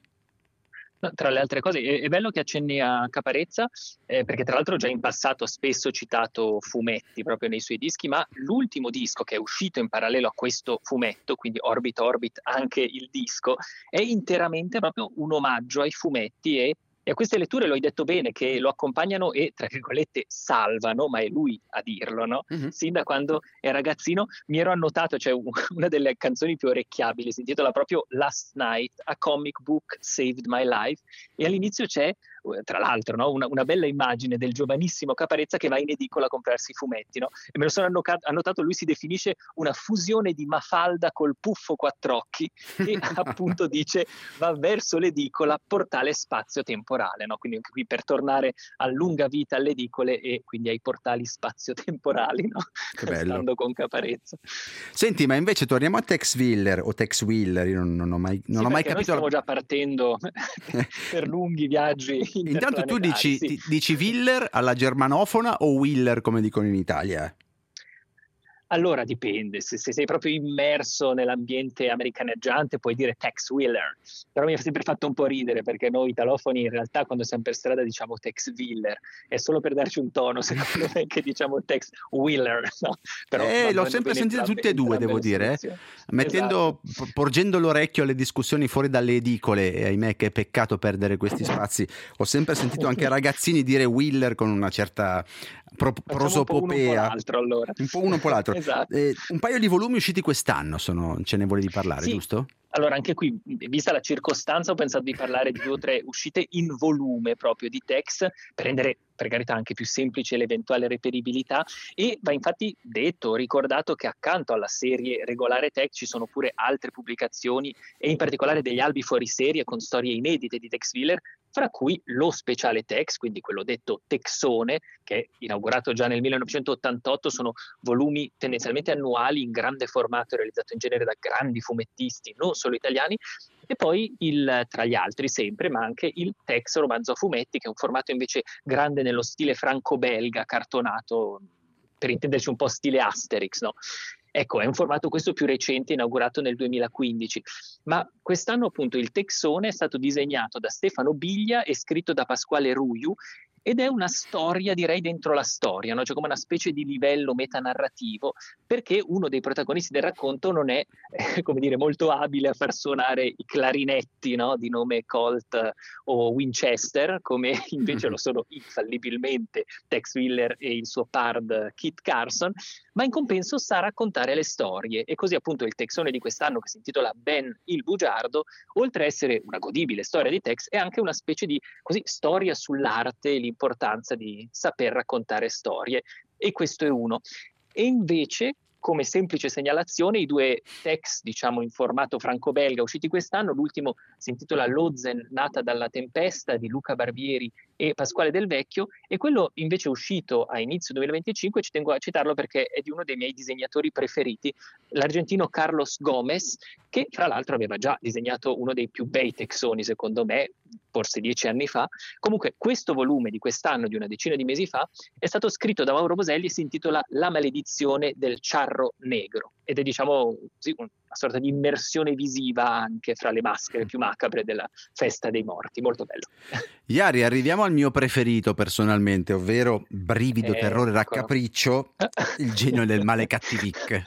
No, tra le altre cose, è bello che accenni a Caparezza, perché tra l'altro già in passato ha spesso citato fumetti proprio nei suoi dischi, ma l'ultimo disco che è uscito in parallelo a questo fumetto, quindi Orbit, anche il disco, è interamente proprio un omaggio ai fumetti e a queste letture, lo hai detto bene, che lo accompagnano e, tra virgolette, salvano, ma è lui a dirlo, no? Mm-hmm. Sin da quando è ragazzino mi ero annotato, cioè una delle canzoni più orecchiabili, si intitola proprio Last Night, A Comic Book Saved My Life, e all'inizio c'è, tra l'altro, no? una bella immagine del giovanissimo Caparezza che va in edicola a comprarsi i fumetti, no? E me lo sono annotato, lui si definisce una fusione di Mafalda col Puffo Quattrocchi, e appunto dice va verso l'edicola, portale spazio-temporale, no? Quindi anche qui per tornare a lunga vita alle edicole e quindi ai portali spazio-temporali, no? Che bello. Stando con Caparezza. Senti, ma invece torniamo a Tex Willer, io non ho mai capito. Noi stiamo già partendo per lunghi viaggi. Intanto tu dici Willer alla germanofona o Willer come dicono in Italia? Allora dipende, se sei proprio immerso nell'ambiente americaneggiante puoi dire Tex Willer, però mi ha sempre fatto un po' ridere perché noi italofoni in realtà quando siamo per strada diciamo Tex Willer, è solo per darci un tono secondo me che diciamo Tex Willer, no? Però l'ho sempre sentito tutte e due, devo dire, porgendo l'orecchio alle discussioni fuori dalle edicole, e ahimè che peccato perdere questi spazi, ho sempre sentito anche ragazzini dire Willer con una certa prosopopea, un po' uno un po' l'altro. Esatto. Un paio di volumi usciti quest'anno ce ne vuole di parlare, sì. Giusto? Allora anche qui, vista la circostanza, ho pensato di parlare di 2 o 3 uscite in volume proprio di Tex, per rendere per carità anche più semplice l'eventuale reperibilità, e va infatti ricordato che accanto alla serie regolare Tex ci sono pure altre pubblicazioni e in particolare degli albi fuori serie con storie inedite di Tex Willer, fra cui lo speciale Tex, quindi quello detto Texone, che è inaugurato già nel 1988, sono volumi tendenzialmente annuali in grande formato realizzato in genere da grandi fumettisti, non solo italiani, e poi tra gli altri sempre, ma anche il Tex romanzo a fumetti, che è un formato invece grande nello stile franco-belga, cartonato, per intenderci un po' stile Asterix, no? Ecco, è un formato questo più recente, inaugurato nel 2015, ma quest'anno appunto il Texone è stato disegnato da Stefano Biglia e scritto da Pasquale Ruiu, ed è una storia, direi, dentro la storia, no? Cioè come una specie di livello metanarrativo, perché uno dei protagonisti del racconto non è, come dire, molto abile a far suonare i clarinetti, no? Di nome Colt o Winchester, come invece lo sono infallibilmente Tex Willer e il suo pard Kit Carson, ma in compenso sa raccontare le storie, e così appunto il Texone di quest'anno, che si intitola Ben il bugiardo, oltre a essere una godibile storia di Tex, è anche una specie di storia sull'arte e l'importanza di saper raccontare storie, e questo è uno. E invece come semplice segnalazione i due text, diciamo, in formato franco-belga usciti quest'anno. L'ultimo si intitola Lozen, nata dalla tempesta, di Luca Barbieri e Pasquale Del Vecchio, e quello invece uscito a inizio 2025, ci tengo a citarlo perché è di uno dei miei disegnatori preferiti, l'argentino Carlos Gomez, che fra l'altro aveva già disegnato uno dei più bei texoni, secondo me, forse 10 anni fa. Comunque questo volume di quest'anno, di una decina di mesi fa, è stato scritto da Mauro Boselli e si intitola La maledizione del ciarro negro, ed è, diciamo, sì, una sorta di immersione visiva anche fra le maschere più macabre della festa dei morti. Molto bello. Iari, arriviamo al mio preferito personalmente, ovvero Brivido, terrore, raccapriccio, il genio del male Cattivic.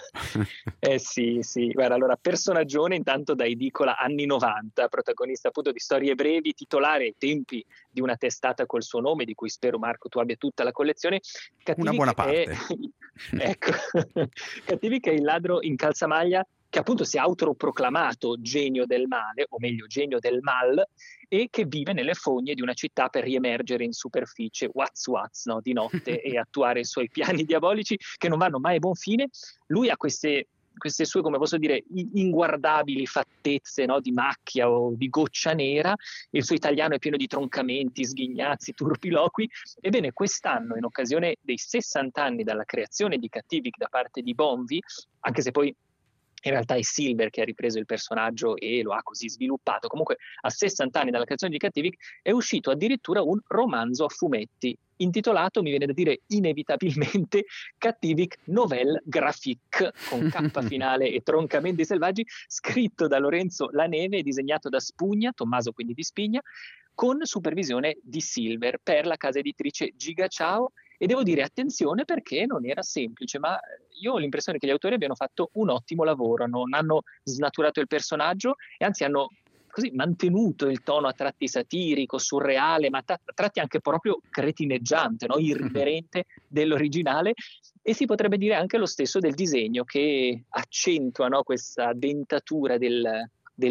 Sì, guarda, allora, personaggione intanto da edicola anni 90, protagonista appunto di storie brevi, titolare ai tempi di una testata col suo nome, di cui spero, Marco, tu abbia tutta la collezione. Cattivic, una buona parte. Ecco, Cattivic è il ladro in calzamaglia che appunto si è autoproclamato genio del male, o meglio genio del mal, e che vive nelle fogne di una città per riemergere in superficie, no, di notte e attuare i suoi piani diabolici che non vanno mai a buon fine. Lui ha queste sue, come posso dire, inguardabili fattezze, no, di macchia o di goccia nera. Il suo italiano è pieno di troncamenti, sghignazzi, turpiloqui. Ebbene, quest'anno, in occasione dei 60 anni dalla creazione di Cattivic da parte di Bonvi, anche se poi in realtà è Silver che ha ripreso il personaggio e lo ha così sviluppato, comunque a 60 anni dalla creazione di Cattivic è uscito addirittura un romanzo a fumetti intitolato, mi viene da dire inevitabilmente, Cattivic Nouvelle Graphique, con K finale e troncamenti selvaggi, scritto da Lorenzo Laneve e disegnato da Spugna, Tommaso quindi di Spigna, con supervisione di Silver per la casa editrice Giga Ciao. E devo dire attenzione perché non era semplice, ma io ho l'impressione che gli autori abbiano fatto un ottimo lavoro, non hanno snaturato il personaggio e anzi hanno così mantenuto il tono a tratti satirico, surreale, ma a tratti anche proprio cretineggiante, no? Irriverente dell'originale. E si potrebbe dire anche lo stesso del disegno, che accentua, no, questa dentatura del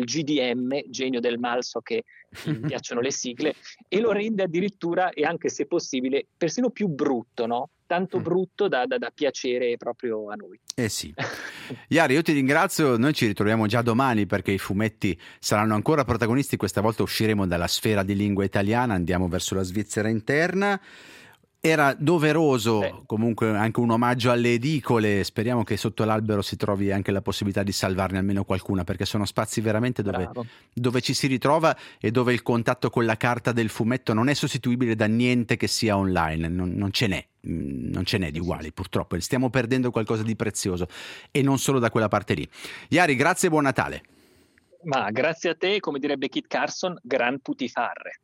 GDM, genio del mal, so che mi piacciono le sigle, e lo rende addirittura, e anche se possibile, persino più brutto, no? Tanto brutto da piacere proprio a noi. Sì. Iari, io ti ringrazio, noi ci ritroviamo già domani perché i fumetti saranno ancora protagonisti, questa volta usciremo dalla sfera di lingua italiana, andiamo verso la Svizzera interna. Era doveroso comunque anche un omaggio alle edicole, speriamo che sotto l'albero si trovi anche la possibilità di salvarne almeno qualcuna, perché sono spazi veramente dove ci si ritrova e dove il contatto con la carta del fumetto non è sostituibile da niente che sia online, non ce n'è di uguali purtroppo, stiamo perdendo qualcosa di prezioso e non solo da quella parte lì. Iari, grazie e buon Natale. Ma grazie a te, come direbbe Kit Carson, gran putifarre.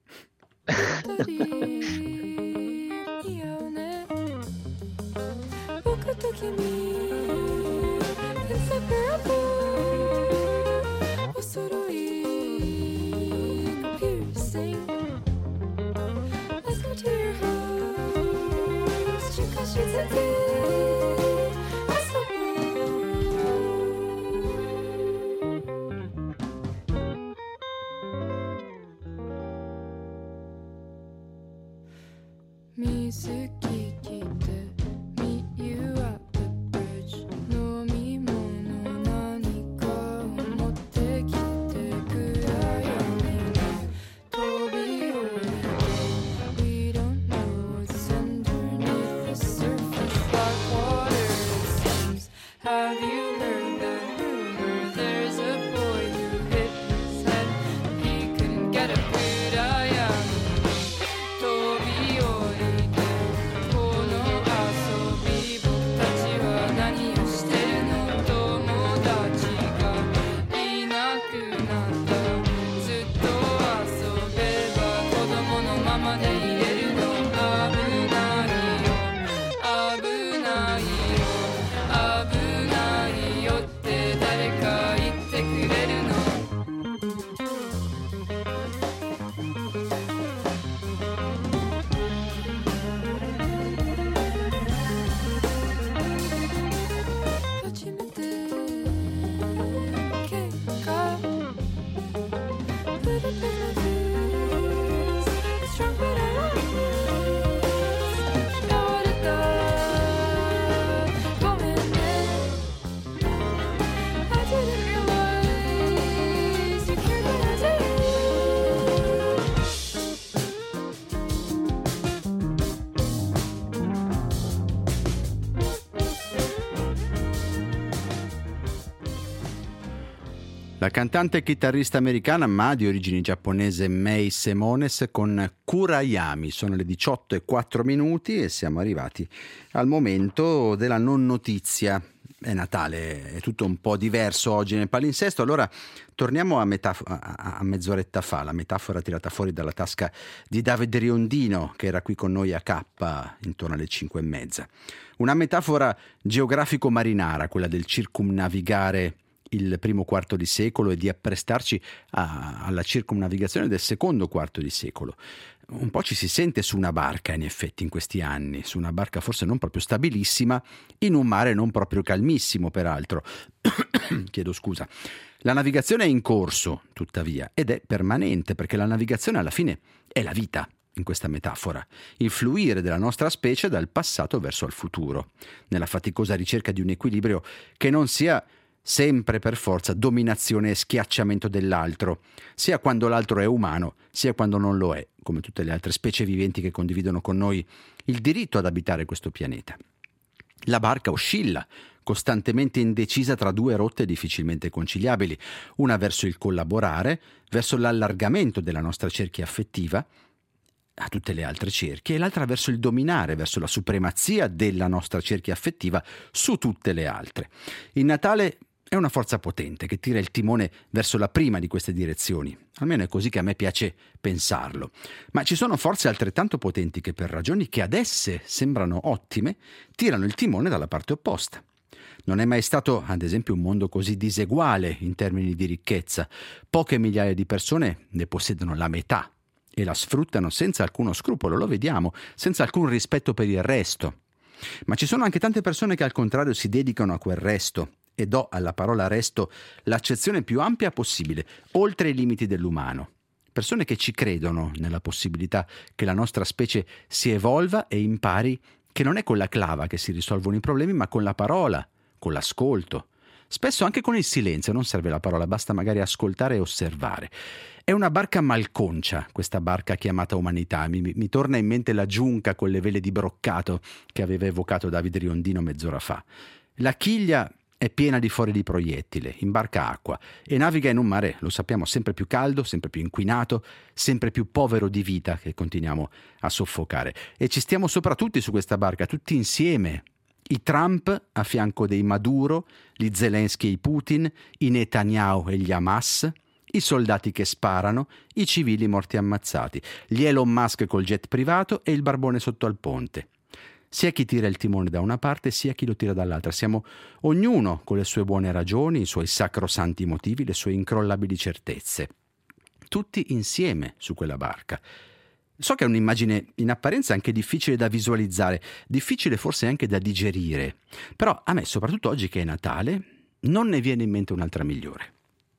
Tobi ori, kono La cantante e chitarrista americana ma di origini giapponese Mei Semones con Kurayami. Sono le 18:04 e siamo arrivati al momento della non notizia. È Natale, è tutto un po' diverso oggi nel palinsesto, allora torniamo a mezz'oretta fa, la metafora tirata fuori dalla tasca di Davide Riondino, che era qui con noi a K intorno alle 5:30. Una metafora geografico-marinara, quella del circumnavigare il primo quarto di secolo e di apprestarci alla circumnavigazione del secondo quarto di secolo. Un po' ci si sente su una barca, in effetti, in questi anni, su una barca forse non proprio stabilissima, in un mare non proprio calmissimo, peraltro. Chiedo scusa. La navigazione è in corso, tuttavia, ed è permanente, perché la navigazione alla fine è la vita, in questa metafora, il fluire della nostra specie dal passato verso il futuro, nella faticosa ricerca di un equilibrio che non sia sempre per forza dominazione e schiacciamento dell'altro, sia quando l'altro è umano, sia quando non lo è, come tutte le altre specie viventi che condividono con noi il diritto ad abitare questo pianeta. La barca oscilla, costantemente indecisa tra due rotte difficilmente conciliabili, una verso il collaborare, verso l'allargamento della nostra cerchia affettiva a tutte le altre cerchie, e l'altra verso il dominare, verso la supremazia della nostra cerchia affettiva su tutte le altre. Il Natale è una forza potente che tira il timone verso la prima di queste direzioni, almeno è così che a me piace pensarlo. Ma ci sono forze altrettanto potenti che, per ragioni che ad esse sembrano ottime, tirano il timone dalla parte opposta. Non è mai stato, ad esempio, un mondo così diseguale in termini di ricchezza. Poche migliaia di persone ne possiedono la metà e la sfruttano senza alcuno scrupolo, lo vediamo, senza alcun rispetto per il resto. Ma ci sono anche tante persone che al contrario si dedicano a quel resto, e do alla parola resto l'accezione più ampia possibile, oltre i limiti dell'umano. Persone che ci credono nella possibilità che la nostra specie si evolva e impari che non è con la clava che si risolvono i problemi, ma con la parola, con l'ascolto. Spesso anche con il silenzio, non serve la parola, basta magari ascoltare e osservare. È una barca malconcia, questa barca chiamata umanità. Mi torna in mente la giunca con le vele di broccato che aveva evocato Davide Riondino mezz'ora fa. La chiglia è piena di fori di proiettile, imbarca acqua e naviga in un mare, lo sappiamo, sempre più caldo, sempre più inquinato, sempre più povero di vita, che continuiamo a soffocare. E ci stiamo sopra tutti su questa barca, tutti insieme. I Trump a fianco dei Maduro, gli Zelensky e i Putin, i Netanyahu e gli Hamas, i soldati che sparano, i civili morti ammazzati, gli Elon Musk col jet privato e il barbone sotto al ponte. Sia chi tira il timone da una parte sia chi lo tira dall'altra. Siamo ognuno con le sue buone ragioni, i suoi sacrosanti motivi, le sue incrollabili certezze. Tutti insieme su quella barca. So che è un'immagine in apparenza anche difficile da visualizzare, difficile forse anche da digerire, però a me, soprattutto oggi che è Natale, non ne viene in mente un'altra migliore.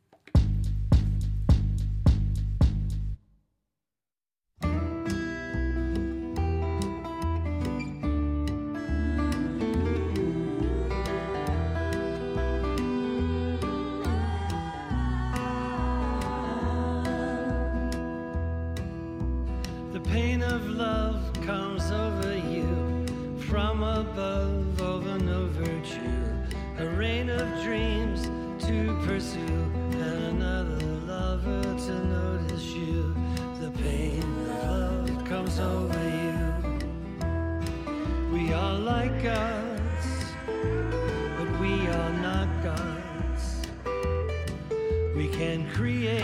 Pain of love comes over you from above, over no virtue, a rain of dreams to pursue, and another lover to notice you. The pain of love comes over you. We are like gods, but we are not gods. We can create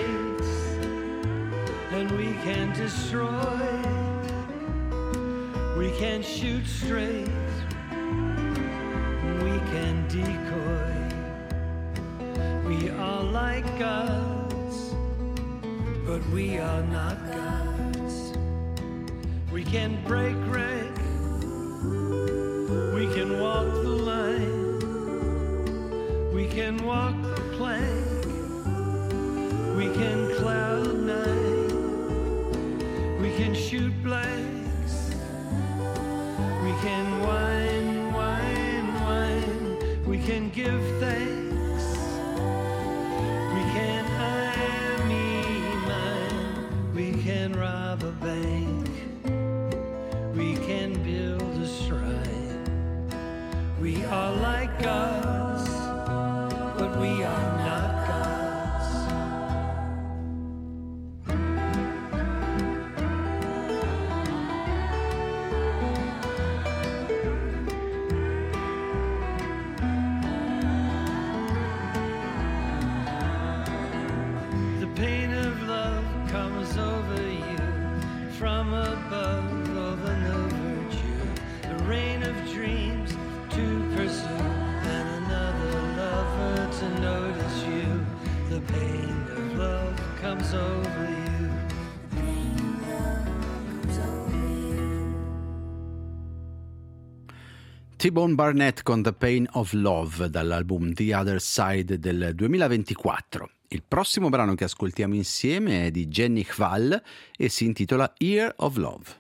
and we can destroy. We can shoot straight, we can decoy. We are like gods, but we are not gods. We can break rank, we can walk the line, we can walk the plank, we can cloud nine, we can shoot blanks, we can whine, whine, whine, we can give thanks, we can I, me, mine, we can rob a bank, we can build a shrine. We are like gods, but we are not gods. from above of another Jew, the rain of dreams to pursue, and another lover to notice you. The pain of love comes over you. T-Bone Barnett con The Pain of Love dall'album The Other Side del 2024. Il prossimo brano che ascoltiamo insieme è di Jenny Hval e si intitola Year of Love.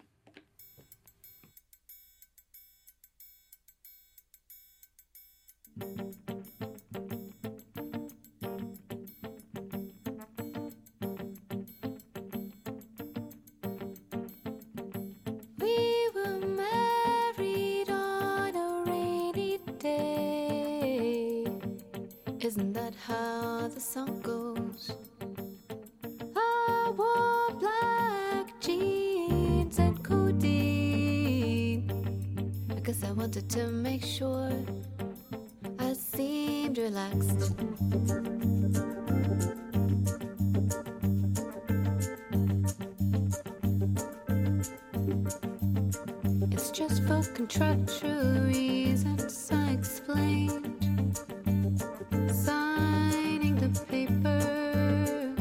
Isn't that how the song goes? I wore black jeans and codeine. I guess I wanted to make sure I seemed relaxed. It's just for contractual reasons I explained. Signing the papers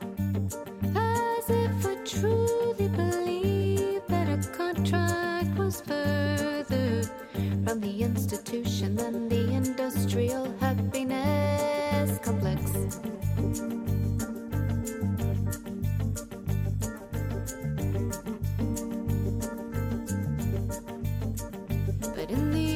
as if I truly believed that a contract was further from the institution than the industrial happiness complex. But in the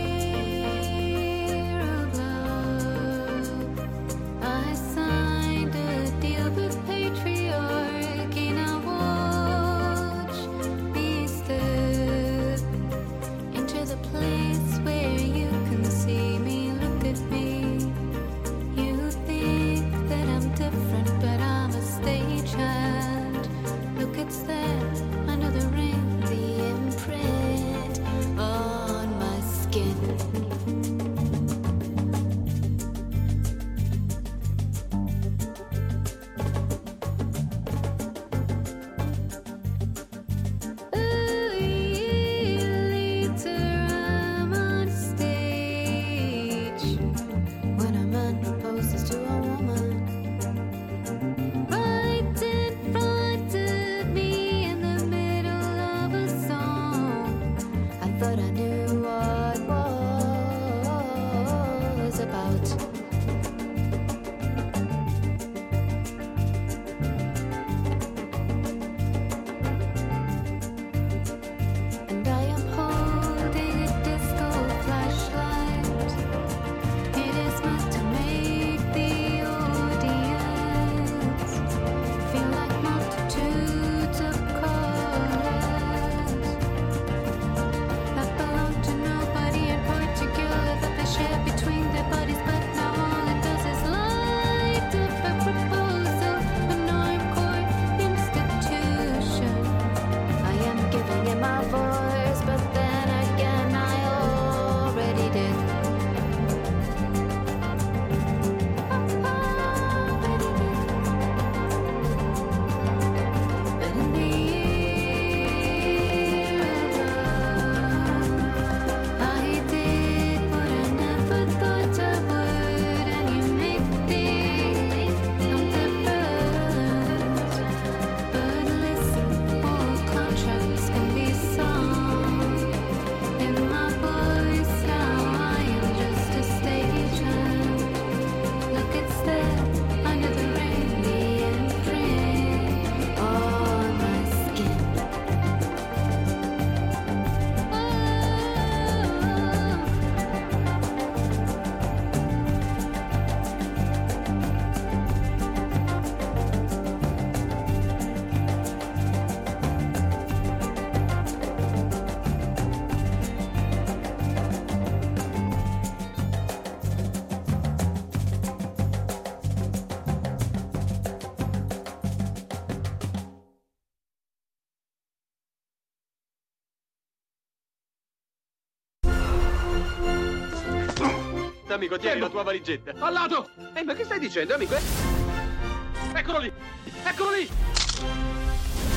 Amico, tieni la tua valigetta. Al lato! Ma che stai dicendo, amico? Eccolo lì! Eccolo lì!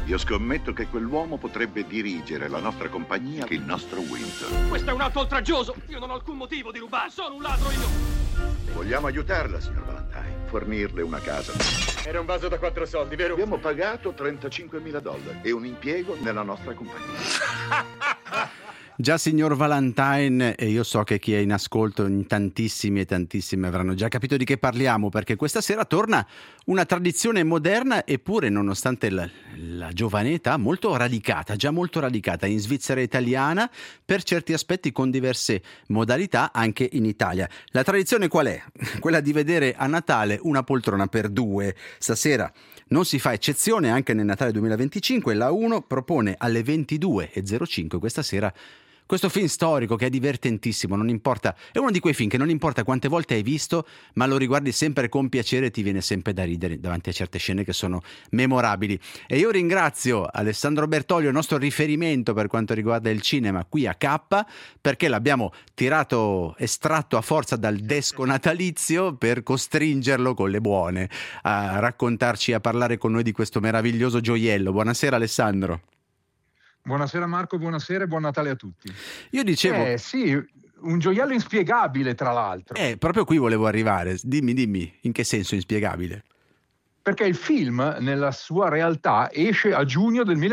Io scommetto che quell'uomo potrebbe dirigere la nostra compagnia e il nostro Windsor. Questo è un atto oltraggioso! Io non ho alcun motivo di rubare, sono un ladro io! Vogliamo aiutarla, signor Valentine, fornirle una casa. Era un vaso da 4 soldi, vero? Abbiamo pagato $35.000 e un impiego nella nostra compagnia. Già signor Valentine, e io so che chi è in ascolto in tantissimi e tantissime avranno già capito di che parliamo, perché questa sera torna una tradizione moderna eppure nonostante la giovane età molto radicata, già molto radicata in Svizzera italiana, per certi aspetti con diverse modalità anche in Italia. La tradizione qual è? Quella di vedere a Natale una poltrona per due. Stasera non si fa eccezione, anche nel Natale 2025 la 1 propone alle 22:05 questa sera questo film storico che è divertentissimo, non importa, è uno di quei film che non importa quante volte hai visto, ma lo riguardi sempre con piacere e ti viene sempre da ridere davanti a certe scene che sono memorabili. E io ringrazio Alessandro Bertoglio, il nostro riferimento per quanto riguarda il cinema qui a K, perché l'abbiamo estratto a forza dal desco natalizio per costringerlo con le buone a raccontarci, a parlare con noi di questo meraviglioso gioiello. Buonasera Alessandro. Buonasera Marco, buonasera e buon Natale a tutti. Io dicevo... Sì, un gioiello inspiegabile tra l'altro. Proprio qui volevo arrivare. Dimmi, in che senso inspiegabile? Perché il film, nella sua realtà, esce a giugno del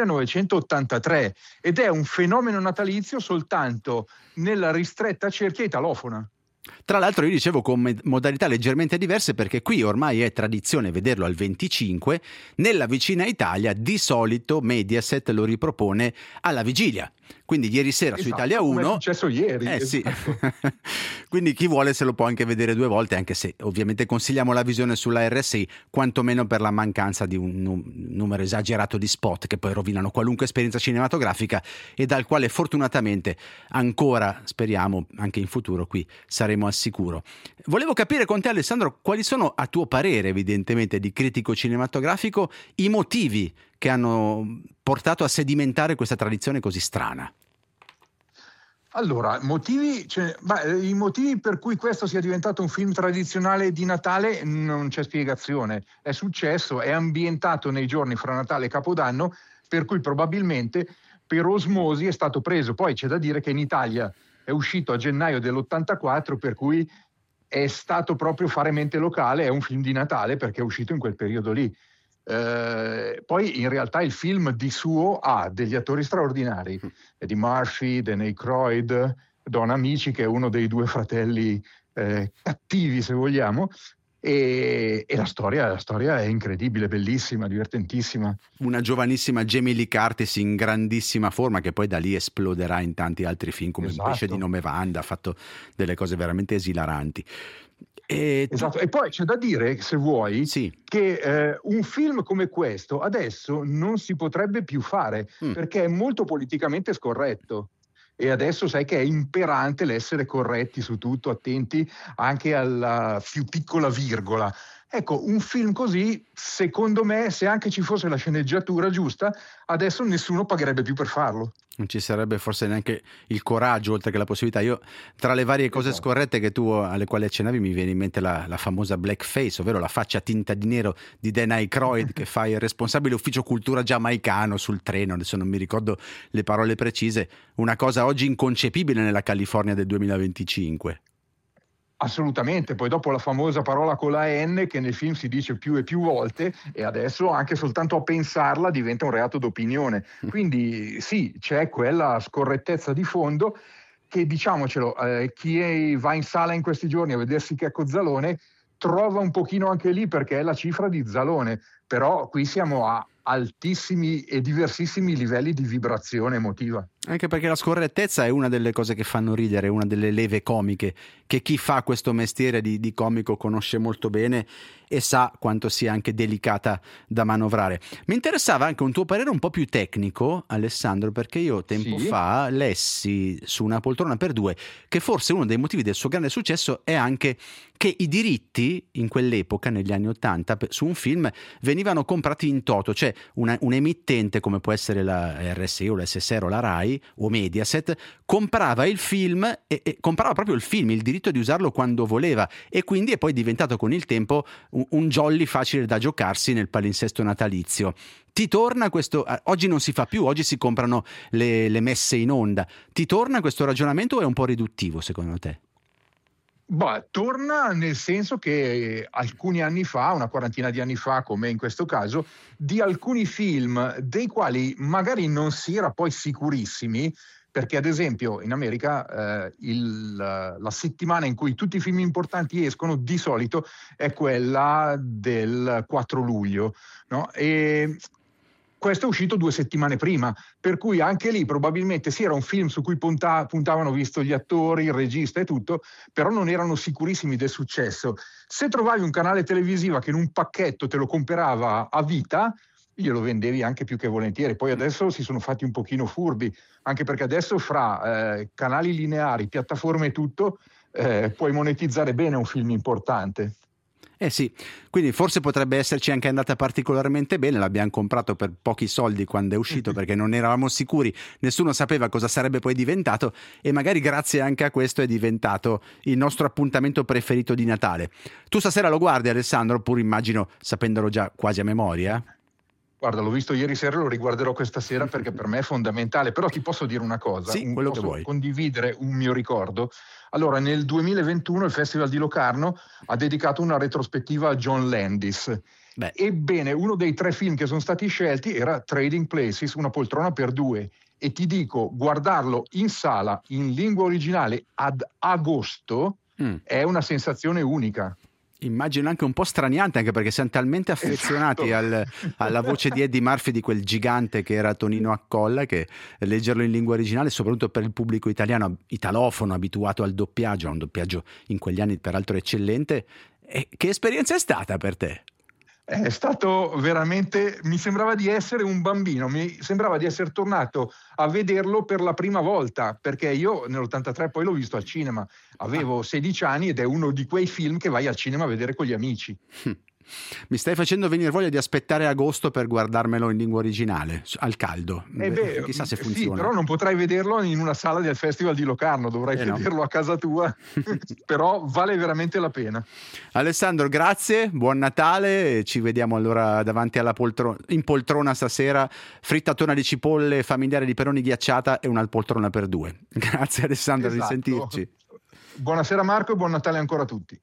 1983 ed è un fenomeno natalizio soltanto nella ristretta cerchia italofona. Tra l'altro io dicevo con modalità leggermente diverse perché qui ormai è tradizione vederlo al 25, nella vicina Italia di solito Mediaset lo ripropone alla vigilia. Quindi ieri sera su Italia 1 come è successo ieri. Sì. Quindi chi vuole se lo può anche vedere due volte, anche se ovviamente consigliamo la visione sulla RSI, quantomeno per la mancanza di un numero esagerato di spot che poi rovinano qualunque esperienza cinematografica e dal quale fortunatamente ancora, speriamo, anche in futuro qui saremo al sicuro. Volevo capire con te Alessandro quali sono, a tuo parere evidentemente di critico cinematografico, i motivi che hanno portato a sedimentare questa tradizione così strana. Allora, i motivi per cui questo sia diventato un film tradizionale di Natale non c'è spiegazione. È successo, è ambientato nei giorni fra Natale e Capodanno, per cui probabilmente per osmosi è stato preso. Poi c'è da dire che in Italia è uscito a gennaio dell'84, per cui è stato proprio fare mente locale, è un film di Natale perché è uscito in quel periodo lì. Poi in realtà il film di suo ha degli attori straordinari, Eddie Murphy, Dan Aykroyd, Don Amici, che è uno dei due fratelli cattivi se vogliamo, e la storia è incredibile, bellissima, divertentissima. Una giovanissima Jamie Lee Curtis in grandissima forma che poi da lì esploderà in tanti altri film come Il pesce di nome Wanda, ha fatto delle cose veramente esilaranti. Esatto, e poi c'è da dire, se vuoi, che un film come questo adesso non si potrebbe più fare perché è molto politicamente scorretto e adesso sai che è imperante l'essere corretti su tutto, attenti anche alla più piccola virgola. Ecco, un film così, secondo me, se anche ci fosse la sceneggiatura giusta, adesso nessuno pagherebbe più per farlo. Non ci sarebbe forse neanche il coraggio, oltre che la possibilità. Io, tra le varie cose scorrette che tu alle quali accennavi, mi viene in mente la famosa blackface, ovvero la faccia tinta di nero di Dan Aykroyd che fa il responsabile ufficio cultura giamaicano sul treno, adesso non mi ricordo le parole precise, una cosa oggi inconcepibile nella California del 2025. Assolutamente, poi dopo la famosa parola con la N che nel film si dice più e più volte e adesso anche soltanto a pensarla diventa un reato d'opinione. Quindi sì, c'è quella scorrettezza di fondo che, diciamocelo, chi va in sala in questi giorni a vedersi Checco Zalone trova un pochino anche lì perché è la cifra di Zalone, però qui siamo a altissimi e diversissimi livelli di vibrazione emotiva. Anche perché la scorrettezza è una delle cose che fanno ridere, una delle leve comiche che chi fa questo mestiere di comico conosce molto bene e sa quanto sia anche delicata da manovrare. Mi interessava anche un tuo parere un po' più tecnico, Alessandro, perché io tempo fa lessi su Una poltrona per due che forse uno dei motivi del suo grande successo è anche che i diritti in quell'epoca, negli anni '80, su un film venivano comprati in toto, cioè un emittente come può essere la RSI o la SSR o la RAI Sky o Mediaset comprava il film e comprava proprio il film, il diritto di usarlo quando voleva, e quindi è poi diventato con il tempo un jolly facile da giocarsi nel palinsesto natalizio. Ti torna questo? Oggi non si fa più, oggi si comprano le messe in onda. Ti torna questo ragionamento o è un po' riduttivo secondo te? Torna nel senso che alcuni anni fa, una quarantina di anni fa, come in questo caso, di alcuni film dei quali magari non si era poi sicurissimi, perché ad esempio in America la settimana in cui tutti i film importanti escono di solito è quella del 4 luglio, no? E questo è uscito 2 settimane prima, per cui anche lì probabilmente sì, era un film su cui puntavano, visto gli attori, il regista e tutto, però non erano sicurissimi del successo. Se trovavi un canale televisivo che in un pacchetto te lo comprava a vita, glielo vendevi anche più che volentieri. Poi adesso si sono fatti un pochino furbi, anche perché adesso fra canali lineari, piattaforme e tutto, puoi monetizzare bene un film importante. Sì, quindi forse potrebbe esserci anche andata particolarmente bene, l'abbiamo comprato per pochi soldi quando è uscito perché non eravamo sicuri, nessuno sapeva cosa sarebbe poi diventato, e magari grazie anche a questo è diventato il nostro appuntamento preferito di Natale. Tu stasera lo guardi, Alessandro, pur immagino sapendolo già quasi a memoria? Guarda, l'ho visto ieri sera e lo riguarderò questa sera perché per me è fondamentale, però ti posso dire una cosa, sì, quello che vuoi. Condividere un mio ricordo. Allora, nel 2021 il Festival di Locarno ha dedicato una retrospettiva a John Landis. Ebbene, uno dei 3 film che sono stati scelti era Trading Places, Una poltrona per 2, e ti dico, guardarlo in sala in lingua originale ad agosto è una sensazione unica. Immagino anche un po' straniante, anche perché siamo talmente affezionati alla voce di Eddie Murphy, di quel gigante che era Tonino Accolla, che leggerlo in lingua originale, soprattutto per il pubblico italiano italofono abituato al doppiaggio, a un doppiaggio in quegli anni peraltro eccellente. Che esperienza è stata per te? È stato veramente, mi sembrava di essere un bambino, mi sembrava di essere tornato a vederlo per la prima volta, perché io nell'83 poi l'ho visto al cinema, avevo 16 anni ed è uno di quei film che vai al cinema a vedere con gli amici. Mi stai facendo venire voglia di aspettare agosto per guardarmelo in lingua originale, al caldo. Chissà se funziona. Sì, però non potrai vederlo in una sala del Festival di Locarno, dovrai vederlo a casa tua, però vale veramente la pena. Alessandro, grazie, buon Natale, ci vediamo allora davanti alla in poltrona stasera, frittatona di cipolle familiare di peroni ghiacciata e una poltrona per 2. Grazie Alessandro, esatto. A risentirci. Buonasera Marco e buon Natale ancora a tutti.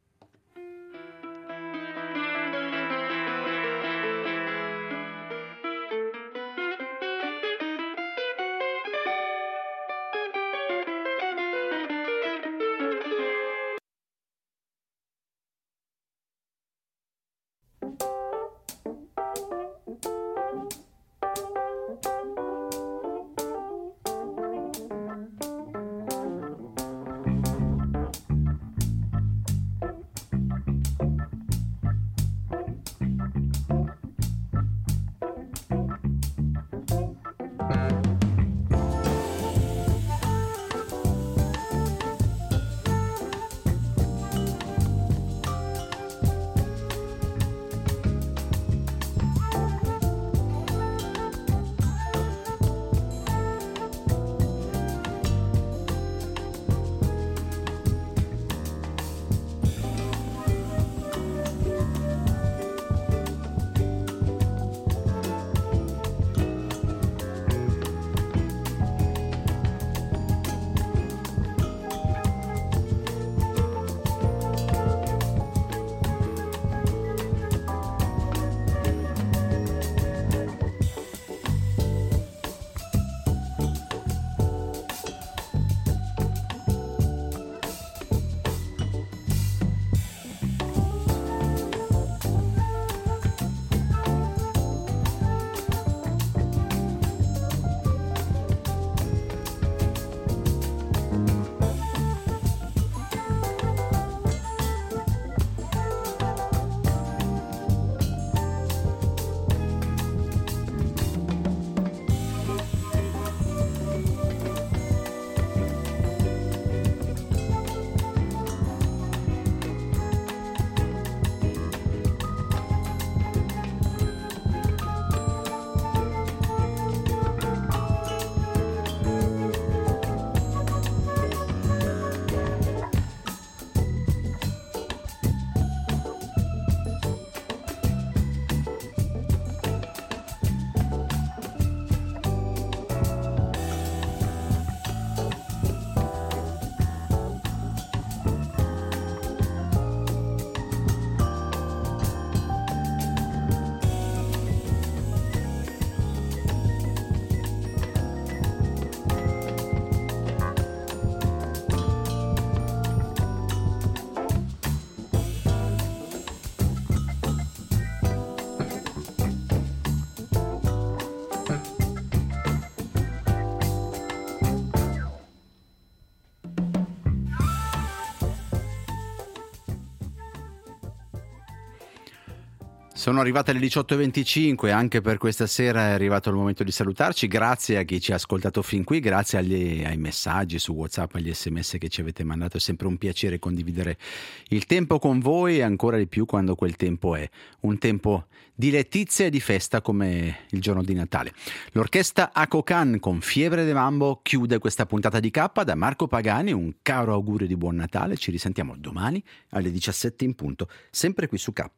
Sono arrivate le 18:25, anche per questa sera è arrivato il momento di salutarci. Grazie a chi ci ha ascoltato fin qui, grazie ai messaggi su WhatsApp, agli SMS che ci avete mandato. È sempre un piacere condividere il tempo con voi, e ancora di più quando quel tempo è un tempo di letizia e di festa come il giorno di Natale. L'orchestra Akokan con Fiebre de Mambo chiude questa puntata di K. Da Marco Pagani un caro augurio di buon Natale. Ci risentiamo domani alle 17 in punto, sempre qui su K.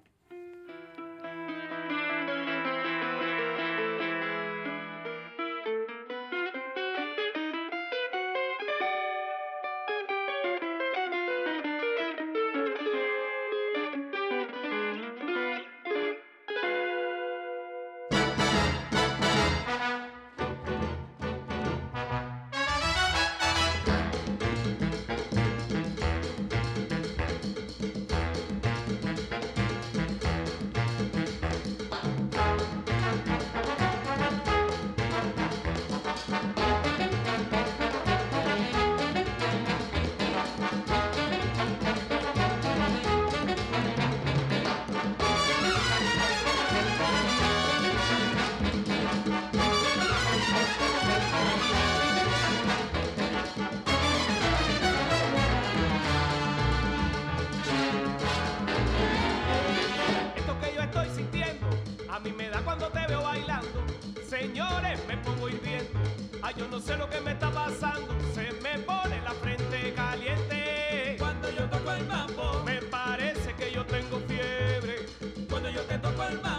Señores, me pongo hirviendo. Ay, yo no sé lo que me está pasando. Se me pone la frente caliente. Cuando yo toco el mambo, me parece que yo tengo fiebre. Cuando yo te toco el mambo.